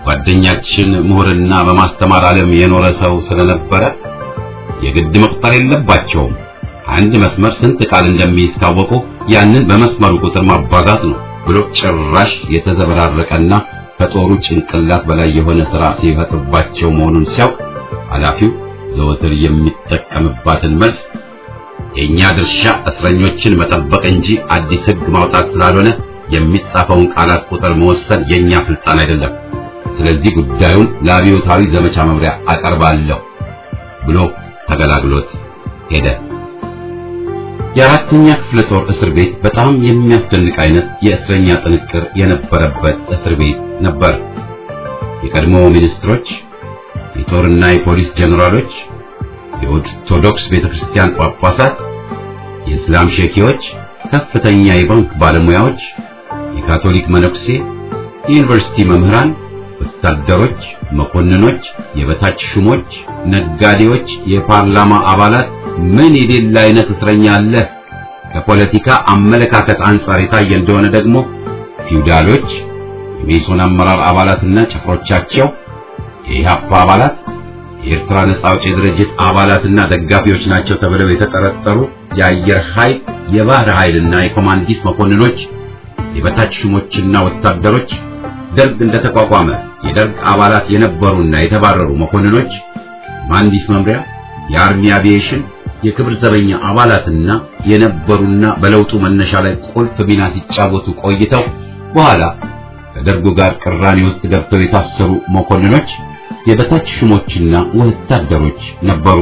ጓደኛችን ምሁርና በማስተማር ዓለም የኖረ ሰው ስለነበረ የግድ መቁጠር የለባቸውም። አንድ መስመር ስንት ቃል እንደሚይዝ ካወቁ ያንን በመስመሩ ቁጥር ማባዛት ነው ብሎ ጭራሽ የተዘበራረቀና ከጦሩ ጭንቅላት በላይ የሆነ ሥራ ሲፈጥርባቸው መሆኑን ሲያውቅ ኃላፊው ዘወትር የሚጠቀምባትን መልስ የኛ ድርሻ እስረኞችን መጠበቅ እንጂ አዲስ ሕግ ማውጣት ስላልሆነ የሚጻፈውን ቃላት ቁጥር መወሰን የኛ ስልጣን አይደለም። ስለዚህ ጉዳዩን ለአብዮታዊ ዘመቻ መምሪያ አቀርባለሁ ብሎ ተገላግሎት ሄደ። የአራተኛ ክፍለ ጦር እስር ቤት በጣም የሚያስደንቅ አይነት የእስረኛ ጥንቅር የነበረበት እስር ቤት ነበር። የቀድሞ ሚኒስትሮች፣ የጦርና የፖሊስ ጀነራሎች፣ የኦርቶዶክስ ቤተክርስቲያን ጳጳሳት፣ የእስላም ሼኪዎች፣ ከፍተኛ የባንክ ባለሙያዎች፣ የካቶሊክ መነኩሴ፣ የዩኒቨርሲቲ መምህራን፣ ወታደሮች፣ መኮንኖች፣ የበታች ሹሞች፣ ነጋዴዎች፣ የፓርላማ አባላት ምን የሌላ አይነት እስረኛ አለ። ከፖለቲካ አመለካከት አንጻር የታየ እንደሆነ ደግሞ ፊውዳሎች፣ የሜሶን አመራር አባላትና ጭፍሮቻቸው፣ የኢህአፓ አባላት፣ የኤርትራ ነጻ አውጪ ድርጅት አባላትና ደጋፊዎች ናቸው ተብለው የተጠረጠሩ የአየር ኃይል፣ የባህር ኃይልና የኮማንዲስ መኮንኖች፣ የበታች ሹሞችና ወታደሮች፣ ደርግ እንደተቋቋመ የደርግ አባላት የነበሩና የተባረሩ መኮንኖች፣ ማንዲስ መምሪያ፣ የአርሚ አቪዬሽን፣ የክብር ዘበኛ አባላትና የነበሩና በለውጡ መነሻ ላይ ቁልፍ ሚና ሲጫወቱ ቆይተው በኋላ ከደርጉ ጋር ቅራኔ ውስጥ ገብተው የታሰሩ መኮንኖች፣ የበታች ሹሞችና ወታደሮች ነበሩ።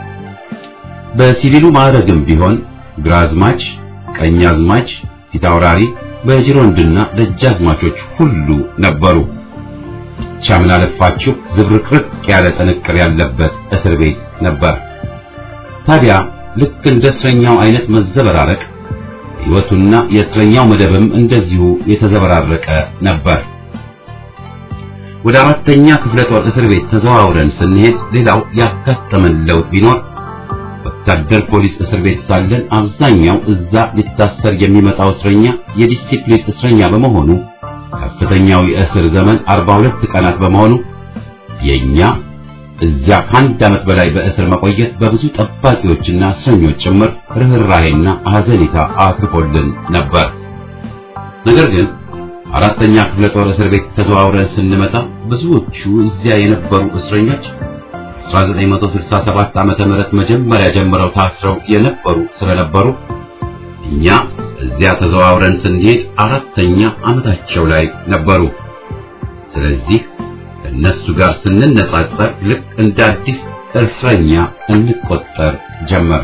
በሲቪሉ ማዕረግም ቢሆን ግራዝማች፣ ቀኛዝማች፣ ፊታውራሪ፣ በጅሮንድና ደጃዝማቾች ሁሉ ነበሩ። ብቻ ምን አለፋችሁ ዝብርቅርቅ ያለ ጥንቅር ያለበት እስር ቤት ነበር። ታዲያ ልክ እንደ እስረኛው አይነት መዘበራረቅ ሕይወቱና የእስረኛው መደብም እንደዚሁ የተዘበራረቀ ነበር። ወደ አራተኛ ክፍለ ጦር እስር ቤት ተዘዋውረን ስንሄድ ሌላው ያጋጠመን ለውጥ ቢኖር ወታደር ፖሊስ እስር ቤት ሳለን አብዛኛው እዛ ሊታሰር የሚመጣው እስረኛ የዲሲፕሊን እስረኛ በመሆኑ ከፍተኛው የእስር ዘመን 42 ቀናት በመሆኑ የኛ እዚያ ከአንድ ዓመት በላይ በእስር መቆየት በብዙ ጠባቂዎችና እስረኞች ጭምር ርህራሄና አዘኔታ አትርፎልን ነበር። ነገር ግን አራተኛ ክፍለ ጦር እስር ቤት ተዘዋውረን ስንመጣ ብዙዎቹ እዚያ የነበሩ እስረኞች 1967 ዓመተ ምህረት መጀመሪያ ጀምረው ታስረው የነበሩ ስለነበሩ እኛ እዚያ ተዘዋውረን ስንሄድ አራተኛ ዓመታቸው ላይ ነበሩ። ስለዚህ ከነሱ ጋር ስንነጻጸር ልክ እንደ አዲስ እስረኛ እንቆጠር ጀመር።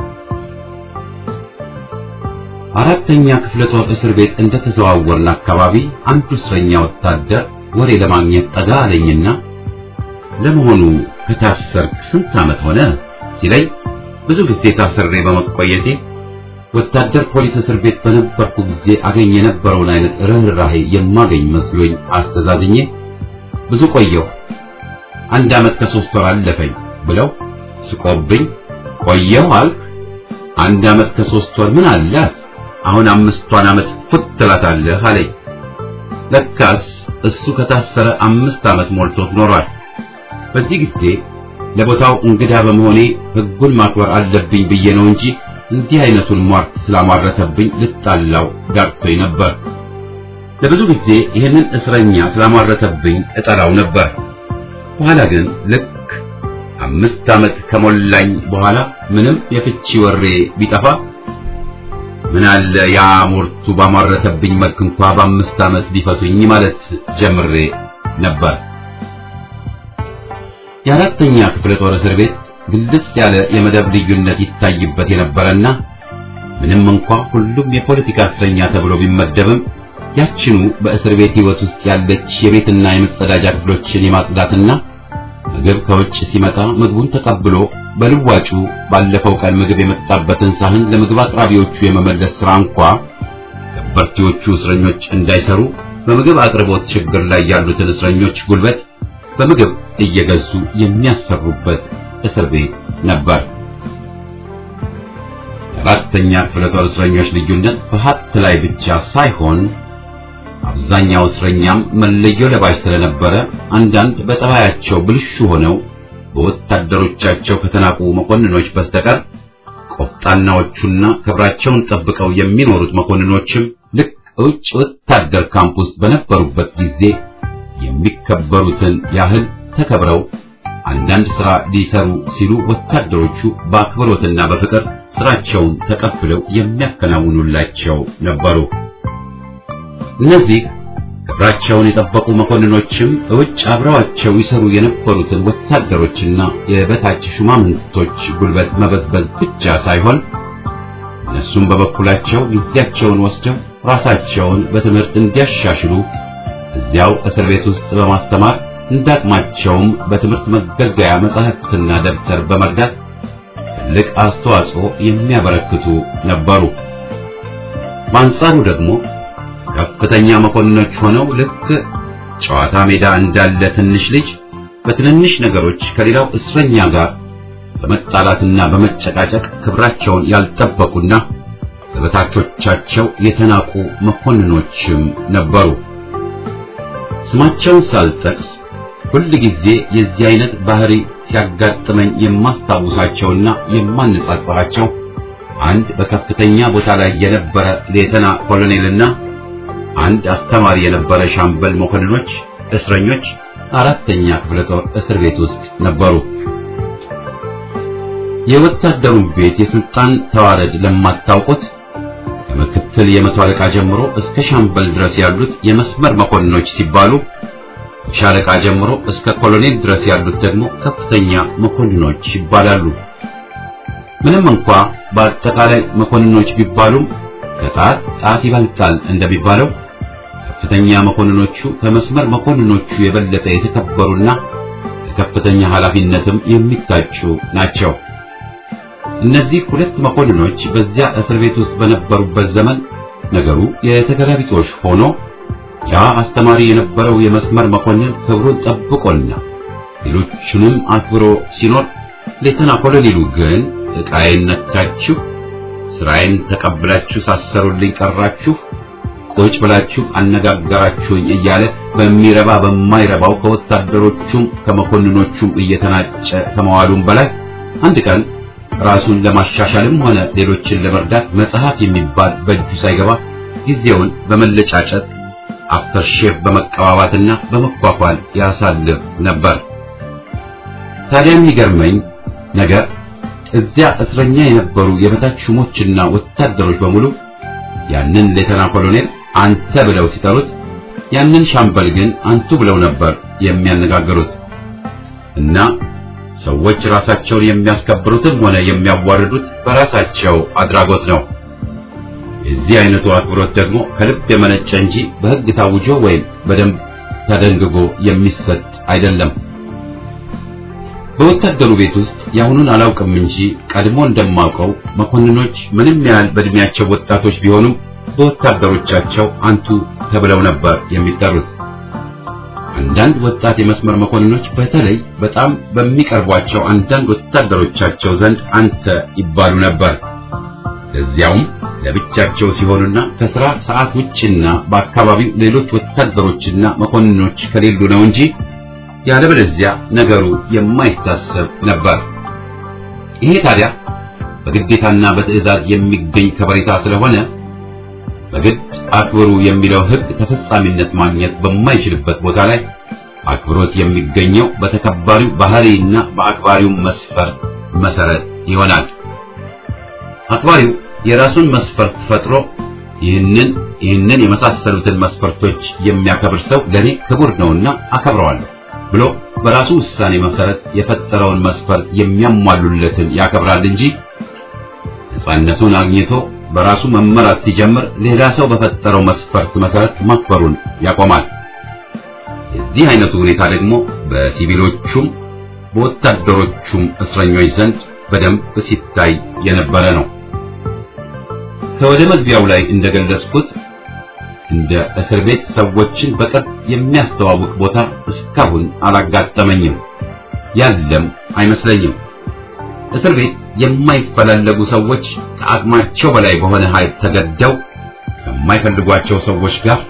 አራተኛ ክፍለ ጦር እስር ቤት እንደተዘዋወርን አካባቢ አንዱ እስረኛ ወታደር ወሬ ለማግኘት ጠጋ አለኝና ለመሆኑ ከታሰርክ ስንት ዓመት ሆነ ሲለኝ ብዙ ጊዜ ታስሬ በመቆየቴ ወታደር ፖሊስ እስር ቤት በነበርኩ ጊዜ አገኝ የነበረውን አይነት ርህራሄ የማገኝ መስሎኝ አስተዛዝኜ ብዙ ቆየሁ፣ 1 ዓመት ከ3 ወር አለፈኝ ብለው ስቆብኝ ቆየሁ አልክ? 1 ዓመት ከ3 ወር ምን አላት? አሁን 5 ዓመት ፍት ትላታለህ አለኝ። ለካስ እሱ ከታሰረ 5 ዓመት ሞልቶት ኖሯል። በዚህ ጊዜ ለቦታው እንግዳ በመሆኔ ሕጉን ማክበር አለብኝ ብዬ ነው እንጂ እንዲህ አይነቱን ሟርት ስላማረተብኝ ልጣላው ዳርቶኝ ነበር። ለብዙ ጊዜ ይህንን እስረኛ ስላማረተብኝ እጠላው ነበር። በኋላ ግን ልክ 5 ዓመት ከሞላኝ በኋላ ምንም የፍቺ ወሬ ቢጠፋ ምን አለ ያ ሞርቱ ባማረተብኝ መልክ እንኳን በ5 ዓመት ሊፈቱኝ ማለት ጀምሬ ነበር። የአራተኛ ክፍለ ጦር እስር ቤት ግልጽ ያለ የመደብ ልዩነት ይታይበት የነበረና ምንም እንኳን ሁሉም የፖለቲካ እስረኛ ተብሎ ቢመደብም ያችኑ በእስር ቤት ሕይወት ውስጥ ያለች የቤትና የመጸዳጃ ክፍሎችን የማጽዳትና ምግብ ከውጭ ሲመጣ ምግቡን ተቀብሎ በልዋጩ ባለፈው ቀን ምግብ የመጣበትን ሳህን ለምግብ አቅራቢዎቹ የመመለስ ሥራ እንኳን ከበርቲዎቹ እስረኞች እንዳይሰሩ በምግብ አቅርቦት ችግር ላይ ያሉትን እስረኞች ጉልበት በምግብ እየገዙ የሚያሰሩበት እስር ቤት ነበር። የአራተኛ ክፍለ ጦር እስረኞች ልዩነት በሀብት ላይ ብቻ ሳይሆን አብዛኛው እስረኛም መለዮ ለባሽ ስለነበረ አንዳንድ በጠባያቸው ብልሹ ሆነው በወታደሮቻቸው ከተናቁ መኮንኖች በስተቀር ቆፍጣናዎቹና ክብራቸውን ጠብቀው የሚኖሩት መኮንኖችም ልክ ውጭ ወታደር ካምፕ ውስጥ በነበሩበት ጊዜ የሚከበሩትን ያህል ተከብረው አንዳንድ ሥራ ሊሰሩ ሲሉ ወታደሮቹ በአክብሮትና በፍቅር ስራቸውን ተቀብለው የሚያከናውኑላቸው ነበሩ። እነዚህ ክብራቸውን የጠበቁ መኮንኖችም ውጭ አብረዋቸው ይሰሩ የነበሩትን ወታደሮችና የበታች ሹማምንቶች ጉልበት መበዝበዝ ብቻ ሳይሆን እነሱም በበኩላቸው ጊዜያቸውን ወስደው ራሳቸውን በትምህርት እንዲያሻሽሉ እዚያው እስር ቤት ውስጥ በማስተማር እንዳቅማቸውም በትምህርት መገልገያ መጻሕፍትና ደብተር በመርዳት ትልቅ አስተዋጽኦ የሚያበረክቱ ነበሩ። በአንጻሩ ደግሞ ከፍተኛ መኮንኖች ሆነው ልክ ጨዋታ ሜዳ እንዳለ ትንሽ ልጅ በትንንሽ ነገሮች ከሌላው እስረኛ ጋር በመጣላትና በመጨቃጨቅ ክብራቸውን ያልጠበቁና በበታቾቻቸው የተናቁ መኮንኖችም ነበሩ። ስማቸውን ሳልጠቅስ ሁል ጊዜ የዚህ አይነት ባህሪ ሲያጋጥመኝ የማስታውሳቸውና የማነጻጽራቸው አንድ በከፍተኛ ቦታ ላይ የነበረ ሌተና ኮሎኔልና አንድ አስተማሪ የነበረ ሻምበል መኮንኖች እስረኞች አራተኛ ክፍለ ጦር እስር ቤት ውስጥ ነበሩ። የወታደሩን ቤት የስልጣን ተዋረድ ለማታውቁት ከምክትል የመቶ አለቃ ጀምሮ እስከ ሻምበል ድረስ ያሉት የመስመር መኮንኖች ሲባሉ ሻለቃ ጀምሮ እስከ ኮሎኔል ድረስ ያሉት ደግሞ ከፍተኛ መኮንኖች ይባላሉ። ምንም እንኳ በአጠቃላይ መኮንኖች ቢባሉም ከጣት ይበልጣል እንደሚባለው ከፍተኛ መኮንኖቹ ከመስመር መኮንኖቹ የበለጠ የተከበሩና ከከፍተኛ ኃላፊነትም የሚታጩ ናቸው። እነዚህ ሁለት መኮንኖች በዚያ እስር ቤት ውስጥ በነበሩበት ዘመን ነገሩ የተገላቢጦሽ ሆኖ ያ አስተማሪ የነበረው የመስመር መኮንን ክብሩን ጠብቆና ሌሎችንም አክብሮ ሲኖር፣ ሌተና ኮሎኔሉ ግን ዕቃዬን ነካችሁ፣ ስራዬን ተቀብላችሁ ሳሰሩልኝ ቀራችሁ፣ ቁጭ ብላችሁ አነጋገራችሁኝ እያለ በሚረባ በማይረባው ከወታደሮቹም ከመኮንኖቹም እየተናጨ ከመዋሉም በላይ አንድ ቀን ራሱን ለማሻሻልም ሆነ ሌሎችን ለመርዳት መጽሐፍ የሚባል በእጁ ሳይገባ ጊዜውን በመለጫጨት አፍተር ሼፍ በመቀባባትና በመኳኳል ያሳልፍ ነበር። ታዲያ የሚገርመኝ ነገር እዚያ እስረኛ የነበሩ የበታች ሹሞችና ወታደሮች በሙሉ ያንን ሌተና ኮሎኔል አንተ ብለው ሲጠሩት፣ ያንን ሻምበል ግን አንቱ ብለው ነበር የሚያነጋግሩት እና ሰዎች ራሳቸውን የሚያስከብሩትም ሆነ የሚያዋርዱት በራሳቸው አድራጎት ነው። የዚህ አይነቱ አክብሮት ደግሞ ከልብ የመነጨ እንጂ በሕግ ታውጆ ወይም በደንብ ተደንግጎ የሚሰጥ አይደለም። በወታደሩ ቤት ውስጥ ያሁኑን አላውቅም እንጂ ቀድሞ እንደማውቀው መኮንኖች ምንም ያህል በእድሜያቸው ወጣቶች ቢሆኑም በወታደሮቻቸው አንቱ ተብለው ነበር የሚጠሩት። አንዳንድ ወጣት የመስመር መኮንኖች በተለይ በጣም በሚቀርቧቸው አንዳንድ ወታደሮቻቸው ዘንድ አንተ ይባሉ ነበር። ለዚያውም ለብቻቸው ሲሆኑና ከሥራ ሰዓት ውጭና በአካባቢው ሌሎች ወታደሮችና መኮንኖች ከሌሉ ነው እንጂ ያለበለዚያ ነገሩ የማይታሰብ ነበር። ይሄ ታዲያ በግዴታና በትዕዛዝ የሚገኝ ከበሬታ ስለሆነ በግድ አክብሩ የሚለው ሕግ ተፈጻሚነት ማግኘት በማይችልበት ቦታ ላይ አክብሮት የሚገኘው በተከባሪው ባህሪና በአክባሪው መስፈርት መሰረት ይሆናል። አክባሪው የራሱን መስፈርት ፈጥሮ ይህንን የመሳሰሉትን መስፈርቶች የሚያከብር ሰው ለኔ ክቡር ነውና አከብረዋለሁ ብሎ በራሱ ውሳኔ መሰረት የፈጠረውን መስፈርት የሚያሟሉለትን ያከብራል እንጂ ነፃነቱን አግኝቶ በራሱ መመራት ሲጀምር ሌላ ሰው በፈጠረው መስፈርት መሰረት ማክበሩን ያቆማል። የዚህ አይነቱ ሁኔታ ደግሞ በሲቪሎቹም በወታደሮቹም እስረኞች ዘንድ በደንብ ሲታይ የነበረ ነው። ከወደ መግቢያው ላይ እንደገለጽኩት እንደ እስር ቤት ሰዎችን በቅርብ የሚያስተዋውቅ ቦታ እስካሁን አላጋጠመኝም፣ ያለም አይመስለኝም። እስር ቤት የማይፈላለጉ ሰዎች ከአቅማቸው በላይ በሆነ ኃይል ተገደው ከማይፈልጓቸው ሰዎች ጋር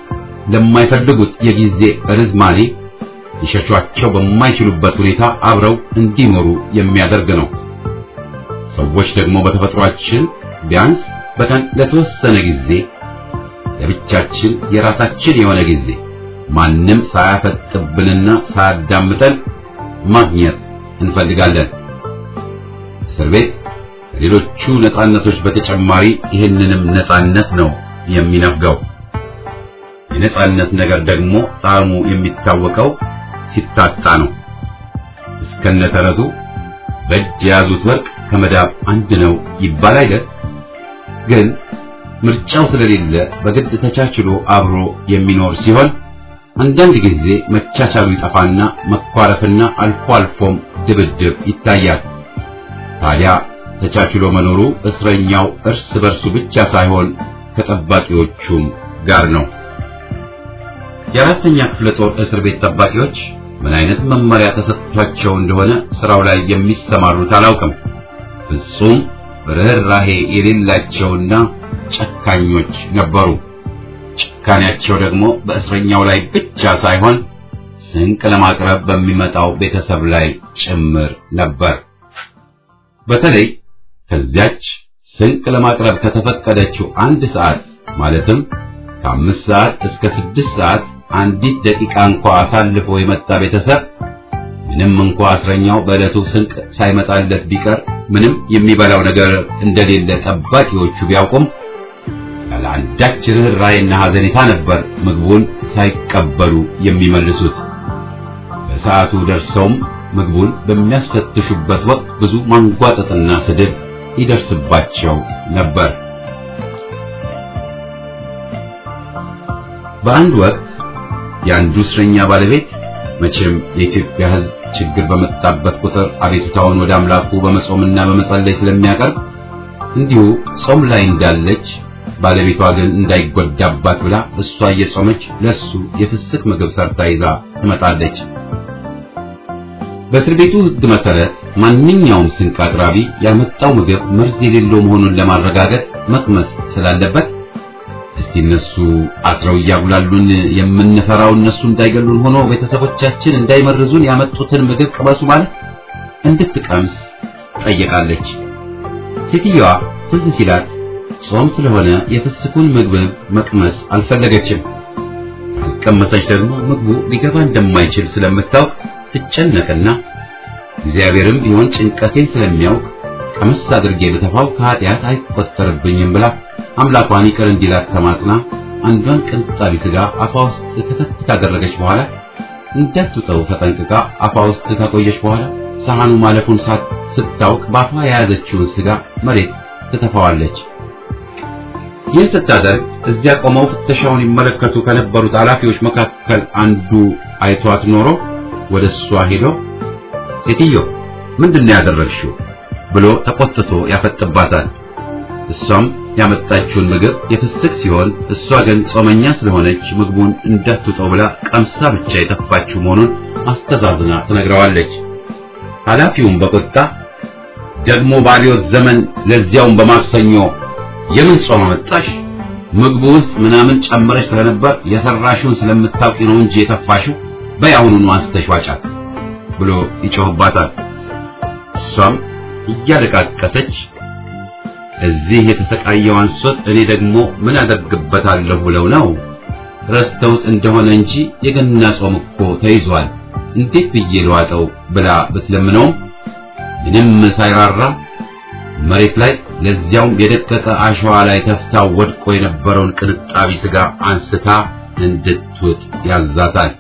ለማይፈልጉት የጊዜ ርዝማኔ ሊሸሿቸው በማይችሉበት ሁኔታ አብረው እንዲኖሩ የሚያደርግ ነው። ሰዎች ደግሞ በተፈጥሯችን ቢያንስ በቀን ለተወሰነ ጊዜ ለብቻችን የራሳችን የሆነ ጊዜ ማንም ሳያፈጥብንና ሳያዳምጠን ማግኘት እንፈልጋለን። እስር ቤት ከሌሎቹ ነፃነቶች በተጨማሪ ይህንንም ነፃነት ነው የሚነፍገው። የነፃነት ነገር ደግሞ ጣዕሙ የሚታወቀው ሲታጣ ነው። እስከነተረቱ በእጅ የያዙት ወርቅ ከመዳብ አንድ ነው ይባል አይደል? ግን ምርጫው ስለሌለ በግድ ተቻችሎ አብሮ የሚኖር ሲሆን አንዳንድ ጊዜ መቻቻሉ ይጠፋና መኳረፍና አልፎ አልፎም ድብድብ ይታያል። ታዲያ ተቻችሎ መኖሩ እስረኛው እርስ በርሱ ብቻ ሳይሆን ከጠባቂዎቹም ጋር ነው። የአራተኛ ክፍለ ጦር እስር ቤት ጠባቂዎች ምን አይነት መመሪያ ተሰጥቷቸው እንደሆነ ስራው ላይ የሚሰማሩት አላውቅም። ፍጹም ርህራሄ የሌላቸውና ጨካኞች ነበሩ። ጭካኔያቸው ደግሞ በእስረኛው ላይ ብቻ ሳይሆን ስንቅ ለማቅረብ በሚመጣው ቤተሰብ ላይ ጭምር ነበር። በተለይ ከዚያች ስንቅ ለማቅረብ ከተፈቀደችው አንድ ሰዓት ማለትም ከ5 ሰዓት እስከ 6 ሰዓት አንዲት ደቂቃ እንኳን አሳልፎ የመጣ ቤተሰብ ምንም እንኳን እስረኛው በዕለቱ ስንቅ ሳይመጣለት ቢቀር ምንም የሚበላው ነገር እንደሌለ ጠባቂዎቹ ቢያውቁም ያለ አንዳች ርህራሄና ሐዘኔታ ነበር ምግቡን ሳይቀበሉ የሚመልሱት። በሰዓቱ ደርሰውም ምግቡን በሚያስፈትሹበት ወቅት ብዙ ማንጓጠጥና ስድብ ይደርስባቸው ነበር። በአንድ ወቅት የአንዱ እስረኛ ባለቤት መቼም የኢትዮጵያ ሕዝብ ችግር በመጣበት ቁጥር አቤቱታውን ወደ አምላኩ በመጾምና በመጸለይ ስለሚያቀርብ እንዲሁ ጾም ላይ እንዳለች ባለቤቷ ግን እንዳይጎዳባት ብላ እሷ እየጾመች ለሱ የፍስክ ምግብ ሰርታ ይዛ ትመጣለች። በእስር ቤቱ ሕግ መሰረት ማንኛውም ስንቅ አቅራቢ ያመጣው ምግብ መርዝ የሌለው መሆኑን ለማረጋገጥ መቅመስ ስላለበት እስቲ እነሱ አስረው እያጉላሉን የምንፈራው እነሱ እንዳይገሉን ሆኖ ቤተሰቦቻችን እንዳይመርዙን ያመጡትን ምግብ ቅመሱ ማለት እንድትቀምስ ጠይቃለች። ሴትዮዋ ትዝ ሲላት ጾም ስለሆነ የፍስኩን ምግብ መቅመስ አልፈለገችም። ካልቀመሰች ደግሞ ምግቡ ሊገባ እንደማይችል ስለምታውቅ ትጨነቅና እግዚአብሔርም ቢሆን ጭንቀቴን ስለሚያውቅ ቀመስ አድርጌ ብተፋው ከኃጢአት አይቆጠርብኝም ብላ አምላኳን ይቅር እንዲላት ተማጽና አንዷን ቅንጣቢ ስጋ አፏ ውስጥ ከተት ካደረገች በኋላ እንዳትውጠው ተጠንቅቃ አፏ ውስጥ ካቆየች በኋላ ሳህኑ ማለፉን ስታውቅ በአፏ የያዘችውን ስጋ መሬት ትተፋዋለች። ይህን ስታደርግ እዚያ ቆመው ፍተሻውን ይመለከቱ ከነበሩት ኃላፊዎች መካከል አንዱ አይቷት ኖሮ ወደ እሷ ሄዶ ሴትዮ ምንድነው ያደረግሽው ብሎ ተቆጥቶ ያፈጥባታል። እሷም ያመጣችውን ምግብ የፍስክ ሲሆን እሷ ግን ጾመኛ ስለሆነች ምግቡን እንዳትውጠው ብላ ቀምሳ ብቻ የተፋችው መሆኑን አስተዛዝና ትነግረዋለች። ኃላፊውም በቁጣ ደግሞ ባልዮት ዘመን ለዚያውም በማክሰኞ የምን ጾም አመጣሽ? ምግቡ ውስጥ ምናምን ጨምረሽ ስለነበር የሰራሽውን ስለምታውቂ ነው እንጂ የተፋሽው በያውኑኑ አንስተሽ ዋጫት ብሎ ይጮህባታል። እሷም እያለቃቀሰች እዚህ የተሰቃየው አንሶት እኔ ደግሞ ምን አደርግበታለሁ ብለው ነው ረስተውት እንደሆነ እንጂ የገና ጾም እኮ ተይዟል እንዴት ብዬ ልዋጠው ብላ ብትለምነው ምንም ሳይራራ መሬት ላይ ለዚያውም የደቀቀ አሸዋ ላይ ተፍታው ወድቆ የነበረውን ቅንጣቢ ስጋ አንስታ እንድትውጥ ያዛታል።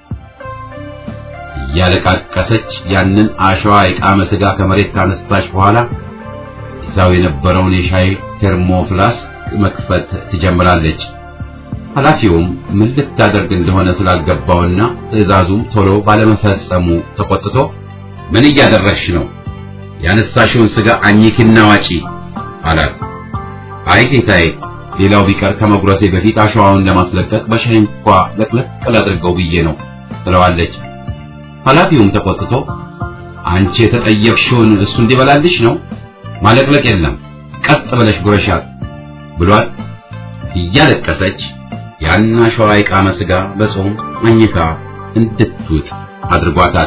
ያለቃቀሰች ያንን አሸዋ የቃመ ስጋ ከመሬት ካነሳች በኋላ ይዛው የነበረውን የሻይ ቴርሞፍላስክ መክፈት ትጀምራለች። ኃላፊውም ምን ልታደርግ እንደሆነ ስላልገባውና ትዕዛዙም ቶሎ ባለመፈጸሙ ተቆጥቶ ምን እያደረግሽ ነው? ያነሳሽውን ስጋ አኝኪና ዋጪ አላት። አይ ጌታዬ፣ ሌላው ቢቀር ከመጉረሴ በፊት አሸዋውን ለማስለቀቅ በሻይ እንኳን ለቅለቅ አድርገው ብዬ ነው ትለዋለች። ኃላፊውም ተቆጥቶ አንቺ የተጠየቅሽውን እሱ እንዲበላልሽ ነው? ማለቅለቅ የለም ቀጥ ብለሽ ጉረሻት ብሏት እያለቀሰች ያና ሸዋ የቃመ ስጋ በጾም አኝካ እንድትውጥ አድርጓታል።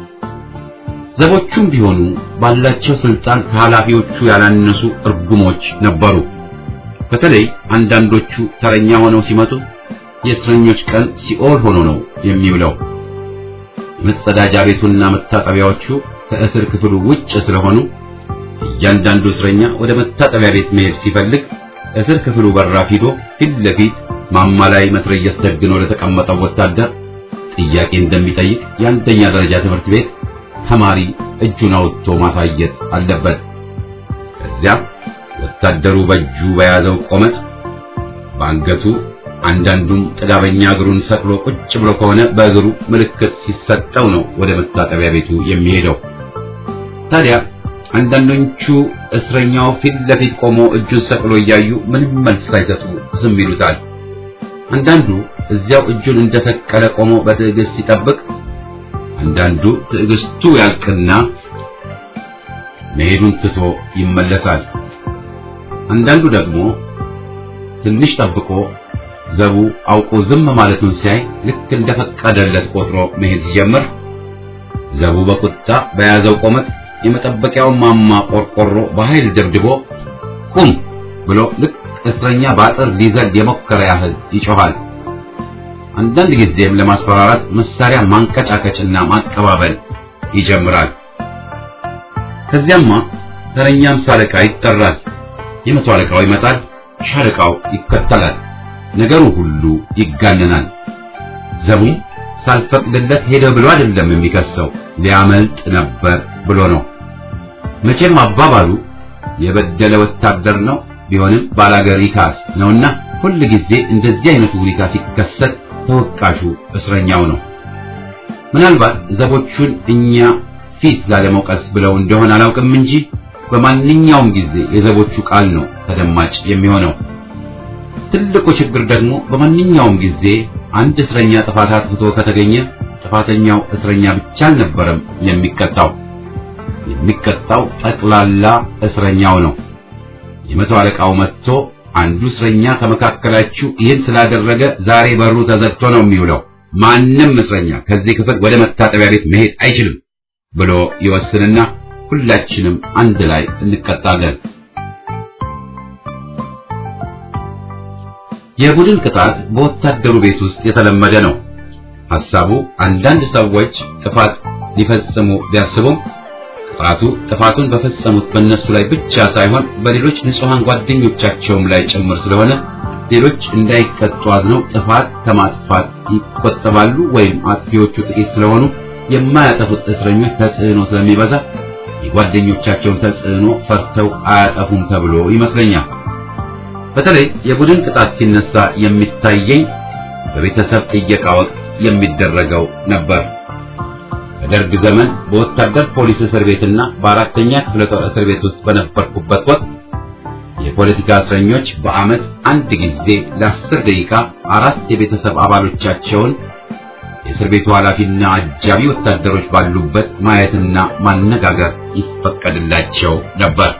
ዘቦቹም ቢሆኑ ባላቸው ስልጣን ከኃላፊዎቹ ያላነሱ እርጉሞች ነበሩ። በተለይ አንዳንዶቹ ተረኛ ሆነው ሲመጡ የእስረኞች ቀን ሲኦል ሆኖ ነው የሚውለው። መጸዳጃ ቤቱና መታጠቢያዎቹ ከእስር ክፍሉ ውጭ ስለሆኑ እያንዳንዱ እስረኛ ወደ መታጠቢያ ቤት መሄድ ሲፈልግ እስር ክፍሉ በራፍ ሄዶ ፊት ለፊት ማማ ላይ መትረየስ ደግኖ ለተቀመጠው ወታደር ጥያቄ እንደሚጠይቅ የአንደኛ ደረጃ ትምህርት ቤት ተማሪ እጁን አውጥቶ ማሳየት አለበት። ከዚያ ወታደሩ በእጁ በያዘው ቆመጥ በአንገቱ አንዳንዱም ጥጋበኛ እግሩን ሰቅሎ ቁጭ ብሎ ከሆነ በእግሩ ምልክት ሲሰጠው ነው ወደ መታጠቢያ ቤቱ የሚሄደው። ታዲያ አንዳንዶቹ እስረኛው ፊት ለፊት ቆሞ እጁን ሰቅሎ እያዩ ምንም መልስ ሳይሰጡ ዝም ይሉታል። አንዳንዱ እዚያው እጁን እንደሰቀለ ቆሞ በትዕግስት ሲጠብቅ፣ አንዳንዱ ትዕግስቱ ያልቅና መሄዱን ትቶ ይመለሳል። አንዳንዱ ደግሞ ትንሽ ጠብቆ ዘቡ አውቆ ዝም ማለቱን ሲያይ ልክ እንደፈቀደለት ቆጥሮ መሄድ ሲጀምር ዘቡ በቁጣ በያዘው ቆመጥ የመጠበቂያውን ማማ ቆርቆሮ በኃይል ደብድቦ ቁም ብሎ ልክ እስረኛ ባጥር ሊዘል የሞከረ ያህል ይጮሃል። አንዳንድ ጊዜም ለማስፈራራት መሳሪያ ማንቀጫቀጭና ማቀባበል ይጀምራል። ከዚያማ ተረኛም ሳለቃ ይጠራል። የመቶ አለቃው ይመጣል፣ ሻለቃው ይከተላል። ነገሩ ሁሉ ይጋነናል። ዘቡም ሳልፈቅድለት ሄደ ብሎ አይደለም የሚከሰው፣ ሊያመልጥ ነበር ብሎ ነው። መቼም አባባሉ የበደለ ወታደር ነው ቢሆንም ባላገር ይካስ ነውና ሁሉ ጊዜ እንደዚህ አይነቱ ሁኔታ ሲከሰት ተወቃሹ እስረኛው ነው። ምናልባት ዘቦቹን እኛ ፊት ላለመውቀስ ብለው እንደሆነ አላውቅም እንጂ በማንኛውም ጊዜ የዘቦቹ ቃል ነው ተደማጭ የሚሆነው። ትልቁ ችግር ደግሞ በማንኛውም ጊዜ አንድ እስረኛ ጥፋት አጥፍቶ ከተገኘ ጥፋተኛው እስረኛ ብቻ አልነበረም የሚቀጣው ጠቅላላ እስረኛው ነው። የመቶ አለቃው መጥቶ አንዱ እስረኛ ከመካከላችሁ ይህን ስላደረገ ዛሬ በሩ ተዘግቶ ነው የሚውለው፣ ማንም እስረኛ ከዚህ ክፍል ወደ መታጠቢያ ቤት መሄድ አይችልም ብሎ ይወስንና ሁላችንም አንድ ላይ እንቀጣለን። የቡድን ቅጣት በወታደሩ ቤት ውስጥ የተለመደ ነው። ሐሳቡ አንዳንድ ሰዎች ጥፋት ሊፈጽሙ ቢያስቡም ቅጣቱ ጥፋቱን በፈጸሙት በእነሱ ላይ ብቻ ሳይሆን በሌሎች ንጹሃን ጓደኞቻቸውም ላይ ጭምር ስለሆነ ሌሎች እንዳይቀጡ አዝነው ጥፋት ከማጥፋት ይቆጠባሉ፣ ወይም አጥፊዎቹ ጥቂት ስለሆኑ የማያጠፉት እስረኞች ተጽዕኖ ስለሚበዛ የጓደኞቻቸውን ተጽዕኖ ፈርተው አያጠፉም ተብሎ ይመስለኛል። በተለይ የቡድን ቅጣት ሲነሳ የሚታየኝ በቤተሰብ ጥየቃ ወቅት የሚደረገው ነበር። በደርግ ዘመን በወታደር ፖሊስ እስር ቤትና በአራተኛ ክፍለ ጦር እስር ቤት ውስጥ በነበርኩበት ወቅት የፖለቲካ እስረኞች በአመት አንድ ጊዜ ለ10 ደቂቃ 4 የቤተሰብ አባሎቻቸውን የእስር ቤቱ ኃላፊና አጃቢ ወታደሮች ባሉበት ማየትና ማነጋገር ይፈቀድላቸው ነበር።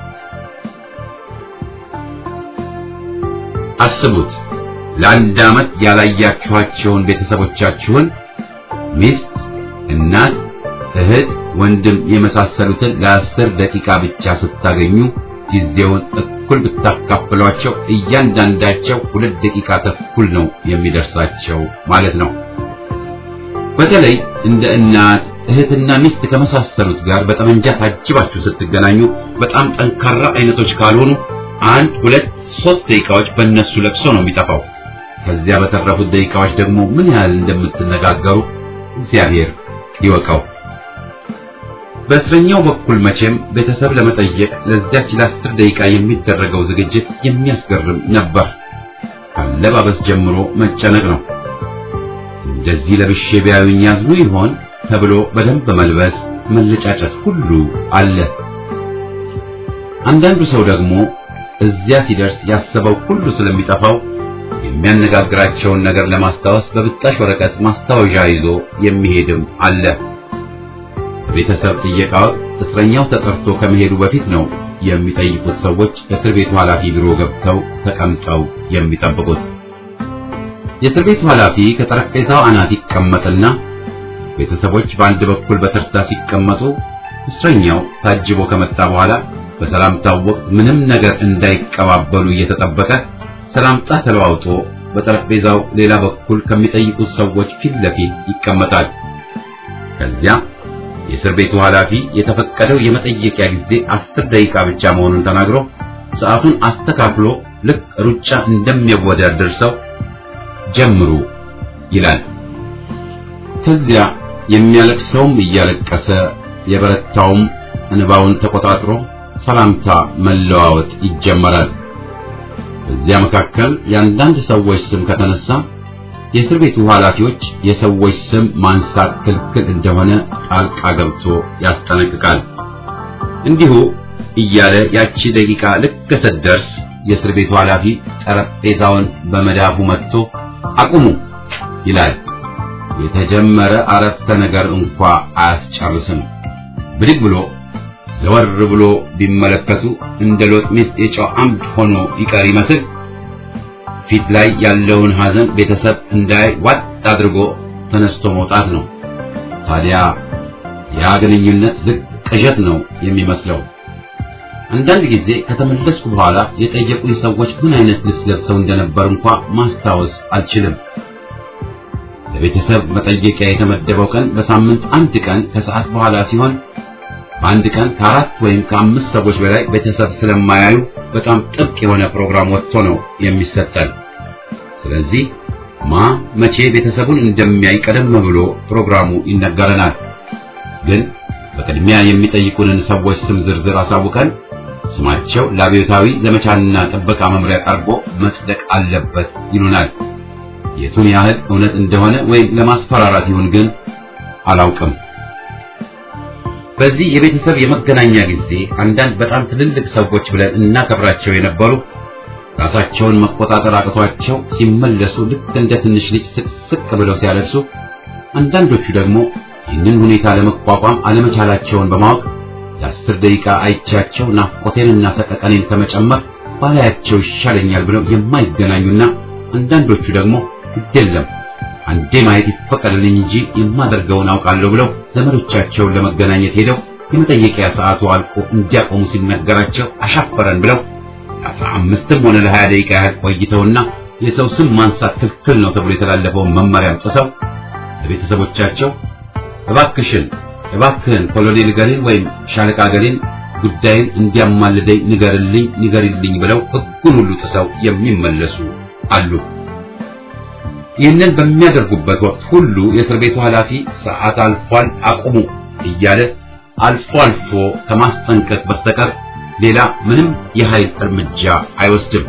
አስቡት፣ ለአንድ አመት ያላያችኋቸውን ቤተሰቦቻችሁን ሚስት፣ እናት፣ እህት፣ ወንድም የመሳሰሉትን ለ10 ደቂቃ ብቻ ስታገኙ ጊዜውን እኩል ብታካፍሏቸው እያንዳንዳቸው 2 ደቂቃ ተኩል ነው የሚደርሳቸው ማለት ነው። በተለይ እንደ እናት፣ እህትና ሚስት ከመሳሰሉት ጋር በጠመንጃ ታጅባችሁ ስትገናኙ በጣም ጠንካራ አይነቶች ካልሆኑ 1፣ 2፣ 3 ደቂቃዎች በእነሱ ለቅሶ ነው የሚጠፋው። ከዚያ በተረፉት ደቂቃዎች ደግሞ ምን ያህል እንደምትነጋገሩ እግዚአብሔር ይወቀው። በእስረኛው በኩል መቼም ቤተሰብ ለመጠየቅ ለዚያች ለ10 ደቂቃ የሚደረገው ዝግጅት የሚያስገርም ነበር። አለባበስ ጀምሮ መጨነቅ ነው። እንደዚህ ለብሼ ቢያዩኝ ያዝኑ ይሆን ተብሎ በደንብ መልበስ፣ መለጫጨት ሁሉ አለ። አንዳንዱ ሰው ደግሞ እዚያ ሲደርስ ያሰበው ሁሉ ስለሚጠፋው የሚያነጋግራቸውን ነገር ለማስታወስ በብጣሽ ወረቀት ማስታወሻ ይዞ የሚሄድም አለ። ቤተሰብ ጥየቃ እስረኛው ተጠርቶ ከመሄዱ በፊት ነው የሚጠይቁት ሰዎች እስር ቤቱ ኃላፊ ቢሮ ገብተው ተቀምጠው የሚጠብቁት። የእስር ቤቱ ኃላፊ ከጠረጴዛው አናት ይቀመጥና ቤተሰቦች በአንድ በኩል በተርታ ሲቀመጡ እስረኛው ታጅቦ ከመጣ በኋላ በሰላምታው ወቅት ምንም ነገር እንዳይቀባበሉ እየተጠበቀ ሰላምታ ተለዋውጦ በጠረጴዛው ሌላ በኩል ከሚጠይቁት ሰዎች ፊት ለፊት ይቀመጣል። ከዚያ የእስር ቤቱ ኃላፊ የተፈቀደው የመጠየቂያ ጊዜ 10 ደቂቃ ብቻ መሆኑን ተናግሮ ሰዓቱን አስተካክሎ ልክ ሩጫ እንደሚወዳደር ሰው ጀምሩ ይላል። ከዚያ የሚያለቅሰውም እያለቀሰ የበረታውም እንባውን ተቆጣጥሮ ሰላምታ መለዋወጥ ይጀመራል። በዚያ መካከል የአንዳንድ ሰዎች ስም ከተነሳ የእስር ቤቱ ኃላፊዎች የሰዎች ስም ማንሳት ክልክል እንደሆነ ጣልቃ ገብቶ ያስጠነቅቃል። እንዲሁ እያለ ያቺ ደቂቃ ልክ ስትደርስ የእስር ቤቱ ኃላፊ ጠረጴዛውን በመዳፉ መጥቶ አቁሙ ይላል። የተጀመረ አረፍተ ነገር እንኳን አያስጨርስም። ብድግ ብሎ ዘወር ብሎ ቢመለከቱ እንደ ሎጥ ሚስት የጨው አምድ ሆኖ ይቀር ይመስል ፊት ላይ ያለውን ሐዘን ቤተሰብ እንዳይ ዋጥ አድርጎ ተነስቶ መውጣት ነው። ታዲያ ያ ግንኙነት ዝቅ ቅዠት ነው የሚመስለው። አንዳንድ ጊዜ ከተመለስኩ በኋላ የጠየቁኝ ሰዎች ምን አይነት ልብስ ለብሰው እንደነበር እንኳን ማስታወስ አልችልም። ለቤተሰብ መጠየቂያ የተመደበው ቀን በሳምንት አንድ ቀን ከሰዓት በኋላ ሲሆን በአንድ ቀን ከ4 ወይም ከ5 ሰዎች በላይ ቤተሰብ ስለማያዩ በጣም ጥብቅ የሆነ ፕሮግራም ወጥቶ ነው የሚሰጠን። ስለዚህ መቼ ቤተሰቡን እንደሚያይ ቀደም ብሎ ፕሮግራሙ ይነገረናል። ግን በቅድሚያ የሚጠይቁንን ሰዎች ስም ዝርዝር አሳውቀን ስማቸው ለአብዮታዊ ዘመቻና ጥበቃ መምሪያ ቀርቦ መጽደቅ አለበት ይሉናል። የቱን ያህል እውነት እንደሆነ ወይም ለማስፈራራት ይሁን ግን አላውቅም። በዚህ የቤተሰብ የመገናኛ ጊዜ አንዳንድ በጣም ትልልቅ ሰዎች ብለን እናከብራቸው የነበሩ ራሳቸውን መቆጣጠር አቅቷቸው ሲመለሱ ልክ እንደ ትንሽ ልጅ ስቅስቅ ብለው ሲያለቅሱ፣ አንዳንዶቹ ደግሞ ይህንን ሁኔታ ለመቋቋም አለመቻላቸውን በማወቅ ለ10 ደቂቃ አይቻቸው ናፍቆቴንና ሰቀቀኔን ከመጨመር ባላያቸው ይሻለኛል ብለው የማይገናኙና አንዳንዶቹ ደግሞ ግዴለም አንዴ ማየት ይፈቀድልኝ እንጂ የማደርገውን አውቃለሁ ብለው ዘመዶቻቸውን ለመገናኘት ሄደው የመጠየቂያ ሰዓቱ አልቆ እንዲያቆሙ ሲነገራቸው አሻፈረን ብለው 15ም ሆነ ለ20 ደቂቃ ያህል ቆይተውና የሰው ስም ማንሳት ክልክል ነው ተብሎ የተላለፈውን መመሪያ ጥሰው ለቤተሰቦቻቸው እባክህን ኮሎኔል ገሌን ወይም ሻለቃ ገሌን ጉዳይን እንዲያማልደኝ ንገርልኝ ብለው ሕጉን ሁሉ ጥሰው የሚመለሱ አሉ። ይህንን በሚያደርጉበት ወቅት ሁሉ የእስር ቤቱ ኃላፊ ሰዓት አልፏል አቁሙ እያለ አልፎ አልፎ ከማስጠንቀቅ በስተቀር ሌላ ምንም የኃይል እርምጃ አይወስድም።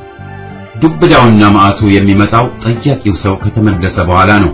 ዱብዳውና መዓቱ የሚመጣው ጠያቂው ሰው ከተመለሰ በኋላ ነው።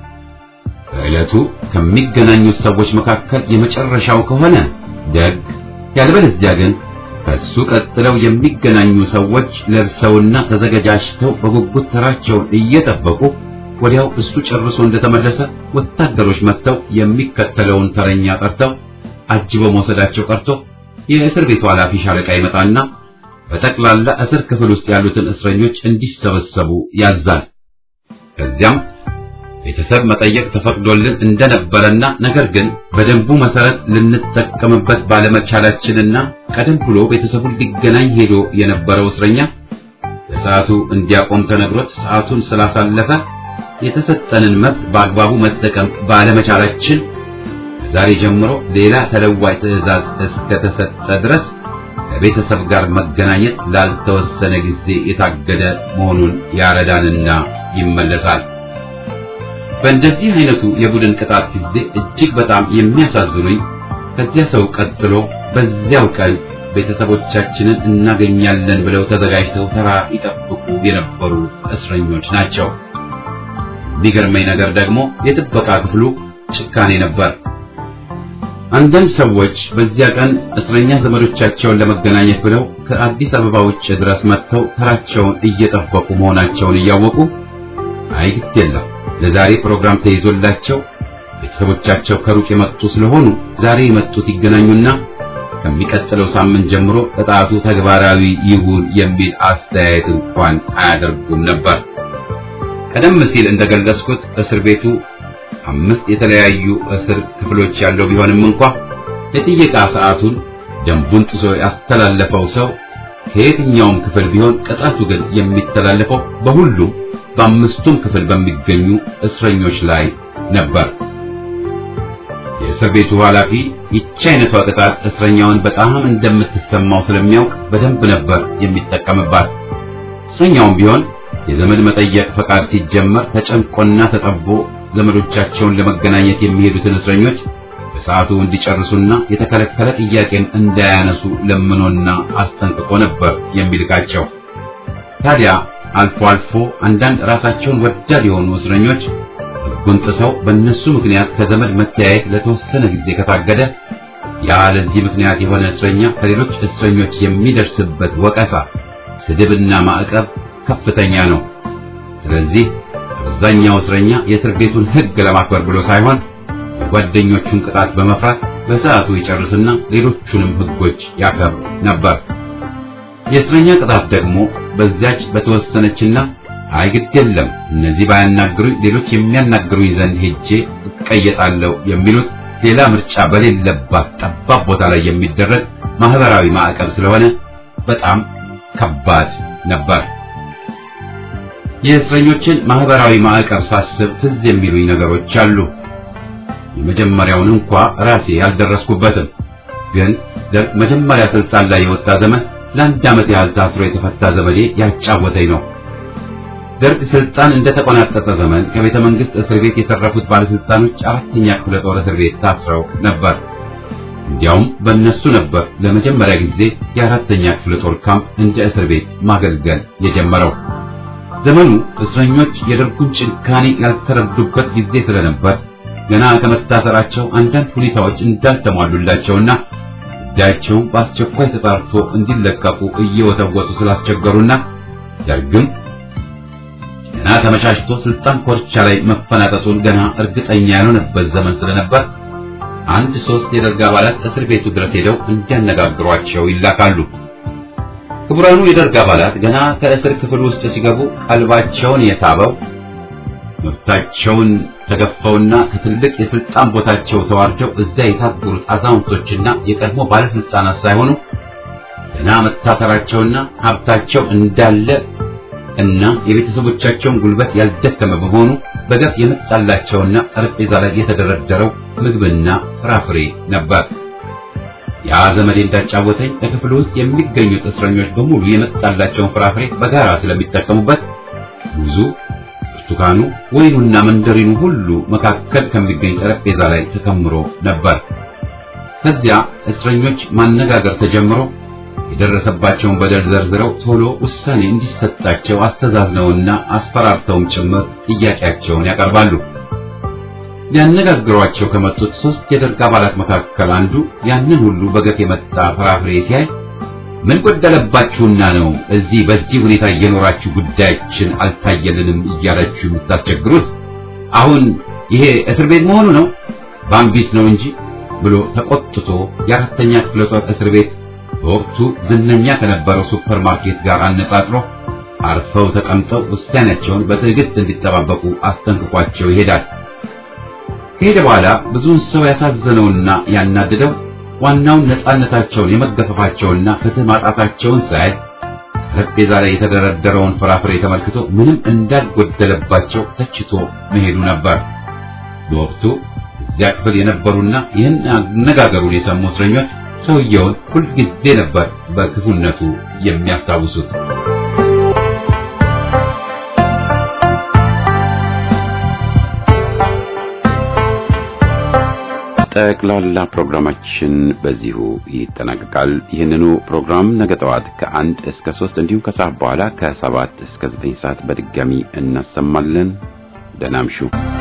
በዕለቱ ከሚገናኙት ሰዎች መካከል የመጨረሻው ከሆነ ደግ፣ ያልበለዚያ ግን ከሱ ቀጥለው የሚገናኙ ሰዎች ለብሰውና ተዘጋጅተው በጉጉት ተራቸውን እየጠበቁ ወዲያው እሱ ጨርሶ እንደተመለሰ ወታደሮች መጥተው የሚከተለውን ተረኛ ጠርተው አጅበው መውሰዳቸው ቀርቶ የእስር ቤቱ ኃላፊ ሻለቃ ይመጣና በጠቅላላ እስር ክፍል ውስጥ ያሉትን እስረኞች እንዲሰበሰቡ ያዛል። ከዚያም ቤተሰብ መጠየቅ ተፈቅዶልን እንደነበረና ነገር ግን በደንቡ መሰረት ልንጠቀምበት ባለመቻላችንና ቀደም ብሎ ቤተሰቡን ሊገናኝ ሄዶ የነበረው እስረኛ በሰዓቱ እንዲያቆም ተነግሮት ሰዓቱን ስላሳለፈ የተሰጠንን መብት በአግባቡ መጠቀም ባለመቻላችን ዛሬ ጀምሮ ሌላ ተለዋጭ ትዕዛዝ እስከተሰጠ ድረስ ከቤተሰብ ጋር መገናኘት ላልተወሰነ ጊዜ የታገደ መሆኑን ያረዳንና ይመለሳል። በእንደዚህ አይነቱ የቡድን ቅጣት ጊዜ እጅግ በጣም የሚያሳዝኑኝ ከዚያ ሰው ቀጥሎ በዚያው ቀን ቤተሰቦቻችንን እናገኛለን ብለው ተዘጋጅተው ተራ ይጠብቁ የነበሩ እስረኞች ናቸው። የሚገርመኝ ነገር ደግሞ የጥበቃ ክፍሉ ጭካኔ ነበር። አንዳንድ ሰዎች በዚያ ቀን እስረኛ ዘመዶቻቸውን ለመገናኘት ብለው ከአዲስ አበባ ውጭ ድረስ መጥተው ተራቸውን እየጠበቁ መሆናቸውን እያወቁ አይ ግድ የለም ለዛሬ ፕሮግራም ተይዞላቸው ቤተሰቦቻቸው ከሩቅ የመጡ ስለሆኑ ዛሬ የመጡት ይገናኙና ከሚቀጥለው ሳምንት ጀምሮ ቅጣቱ ተግባራዊ ይሁን የሚል አስተያየት እንኳን አያደርጉም ነበር። ቀደም ሲል እንደገለጽኩት እስር ቤቱ 5 የተለያዩ እስር ክፍሎች ያለው ቢሆንም እንኳን የጥየቃ ሰዓቱን ደንቡን ጥሶ ያስተላለፈው ሰው ከየትኛውም ክፍል ቢሆን ቅጣቱ ግን የሚተላለፈው በሁሉም በአምስቱም ክፍል በሚገኙ እስረኞች ላይ ነበር። የእስር ቤቱ ኃላፊ ይህች አይነቷ ቅጣት እስረኛውን በጣም እንደምትሰማው ስለሚያውቅ በደንብ ነበር የሚጠቀምባት። እስረኛውም ቢሆን የዘመድ መጠየቅ ፈቃድ ሲጀመር ተጨንቆና ተጠቦ ዘመዶቻቸውን ለመገናኘት የሚሄዱትን እስረኞች በሰዓቱ እንዲጨርሱና የተከለከለ ጥያቄም እንዳያነሱ ለምኖና አስጠንቅቆ ነበር የሚልካቸው። ታዲያ አልፎ አልፎ አንዳንድ ራሳቸውን ወዳድ የሆኑ እስረኞች ሕጉን ጥሰው በእነሱ ምክንያት ከዘመድ መተያየት ለተወሰነ ጊዜ ከታገደ ያ ለዚህ ምክንያት የሆነ እስረኛ ከሌሎች እስረኞች የሚደርስበት ወቀሳ፣ ስድብና ማዕቀብ ከፍተኛ ነው። ስለዚህ አብዛኛው እስረኛ የእስር ቤቱን ሕግ ለማክበር ብሎ ሳይሆን የጓደኞቹን ቅጣት በመፍራት በሰዓቱ ይጨርስና ሌሎቹንም ሕጎች ያከብር ነበር። የእስረኛ ቅጣት ደግሞ በዚያች በተወሰነችና አይግድ የለም እነዚህ ባያናግሩኝ ሌሎች የሚያናግሩኝ ዘንድ ሄጄ እቀየጣለሁ የሚሉት ሌላ ምርጫ በሌለባት ጠባብ ቦታ ላይ የሚደረግ ማህበራዊ ማዕቀብ ስለሆነ በጣም ከባድ ነበር። የእስረኞችን ማህበራዊ ማዕቀብ ሳስብ ትዝ የሚሉኝ ነገሮች አሉ። የመጀመሪያውን እንኳን ራሴ ያልደረስኩበትም፣ ግን ደርግ መጀመሪያ ስልጣን ላይ የወጣ ዘመን ለአንድ ዓመት ያህል ታስሮ የተፈታ ዘመዴ ያጫወተኝ ነው። ደርግ ስልጣን እንደተቆናጠጠ ዘመን ከቤተ መንግስት እስር ቤት የተረፉት ባለስልጣኖች 4ኛ ክፍለ ጦር እስር ቤት ታስረው ነበር። እንዲያውም በእነሱ ነበር ለመጀመሪያ ጊዜ የ4ኛ ክፍለ ጦር ካምፕ እንደ እስር ቤት ማገልገል የጀመረው። ዘመኑ እስረኞች የደርጉን ጭካኔ ያልተረዱበት ጊዜ ስለነበር ገና ከመታሰራቸው አንዳንድ ሁኔታዎች እንዳልተሟሉላቸውና ጉዳያቸው በአስቸኳይ ተጣርቶ እንዲለቀቁ እየወተወቱ ስላስቸገሩና ደርግም ገና ተመቻችቶ ስልጣን ኮርቻ ላይ መፈናጠጡን ገና እርግጠኛ ያልሆነበት ዘመን ስለነበር 1-3 የደርግ አባላት እስር ቤቱ ድረስ ሄደው እንዲያነጋግሯቸው ይላካሉ። ክቡራኑ የደርግ አባላት ገና ከእስር ክፍል ውስጥ ሲገቡ ቀልባቸውን የሳበው መብታቸውን ተገፈውና ከትልቅ የስልጣን ቦታቸው ተዋርደው እዚያ የታገሩት አዛውንቶችና የቀድሞ ባለስልጣናት ሳይሆኑ ገና መታሰራቸውና ሀብታቸው እንዳለ እና የቤተሰቦቻቸውን ጉልበት ያልደከመ በመሆኑ በገፍ የመጣላቸውና ጠረጴዛ ላይ የተደረደረው ምግብና ፍራፍሬ ነበር። ያ ዘመዴ እንዳጫወተኝ በክፍሉ ውስጥ የሚገኙት እስረኞች በሙሉ የመጣላቸውን ፍራፍሬ በጋራ ስለሚጠቀሙበት ብዙ ብርቱካኑ፣ ወይኑና መንደሪኑ ሁሉ መካከል ከሚገኝ ጠረጴዛ ላይ ተከምሮ ነበር። ከዚያ እስረኞች ማነጋገር ተጀምሮ የደረሰባቸውን በደል ዘርዝረው ቶሎ ውሳኔ እንዲሰጣቸው አስተዛዝነውና አስፈራርተውም ጭምር ጥያቄያቸውን ያቀርባሉ። ሊያነጋግሯቸው ከመጡት 3 የደርግ አባላት መካከል አንዱ ያንን ሁሉ በገፍ የመጣ ፍራፍሬ ሲያይ ምን ጎደለባችሁና ነው እዚህ በዚህ ሁኔታ እየኖራችሁ ጉዳያችን አልታየልንም እያላችሁ የምታስቸግሩት? አሁን ይሄ እስር ቤት መሆኑ ነው? ባምቢስ ነው እንጂ ብሎ ተቆጥቶ የ4ኛ ክፍለ ጦር እስር ቤት በወቅቱ ዝነኛ ከነበረው ሱፐርማርኬት ጋር አነጻጽሮ አርፈው ተቀምጠው ውሳኔያቸውን በትዕግስት እንዲጠባበቁ አስጠንቅቋቸው ይሄዳል። ከሄደ በኋላ ብዙውን ሰው ያሳዘነውና ያናደደው ዋናውን ነፃነታቸውን የመገፈፋቸውና ፍትህ ማጣታቸውን ሳይ ጠረጴዛ ላይ የተደረደረውን ፍራፍሬ ተመልክቶ ምንም እንዳልጎደለባቸው ተችቶ መሄዱ ነበር። በወቅቱ እዚያ ክፍል የነበሩና ይህን አነጋገሩን የሰሙ እስረኞች ሰውየውን ሁልጊዜ ነበር በክፉነቱ የሚያስታውሱት። ጠቅላላ ፕሮግራማችን በዚሁ ይጠናቀቃል። ይህንኑ ፕሮግራም ነገ ጠዋት ከ1 እስከ 3 እንዲሁም ከሰዓት በኋላ ከ7 እስከ 9 ሰዓት በድጋሚ እናሰማለን። ደህና እምሹ።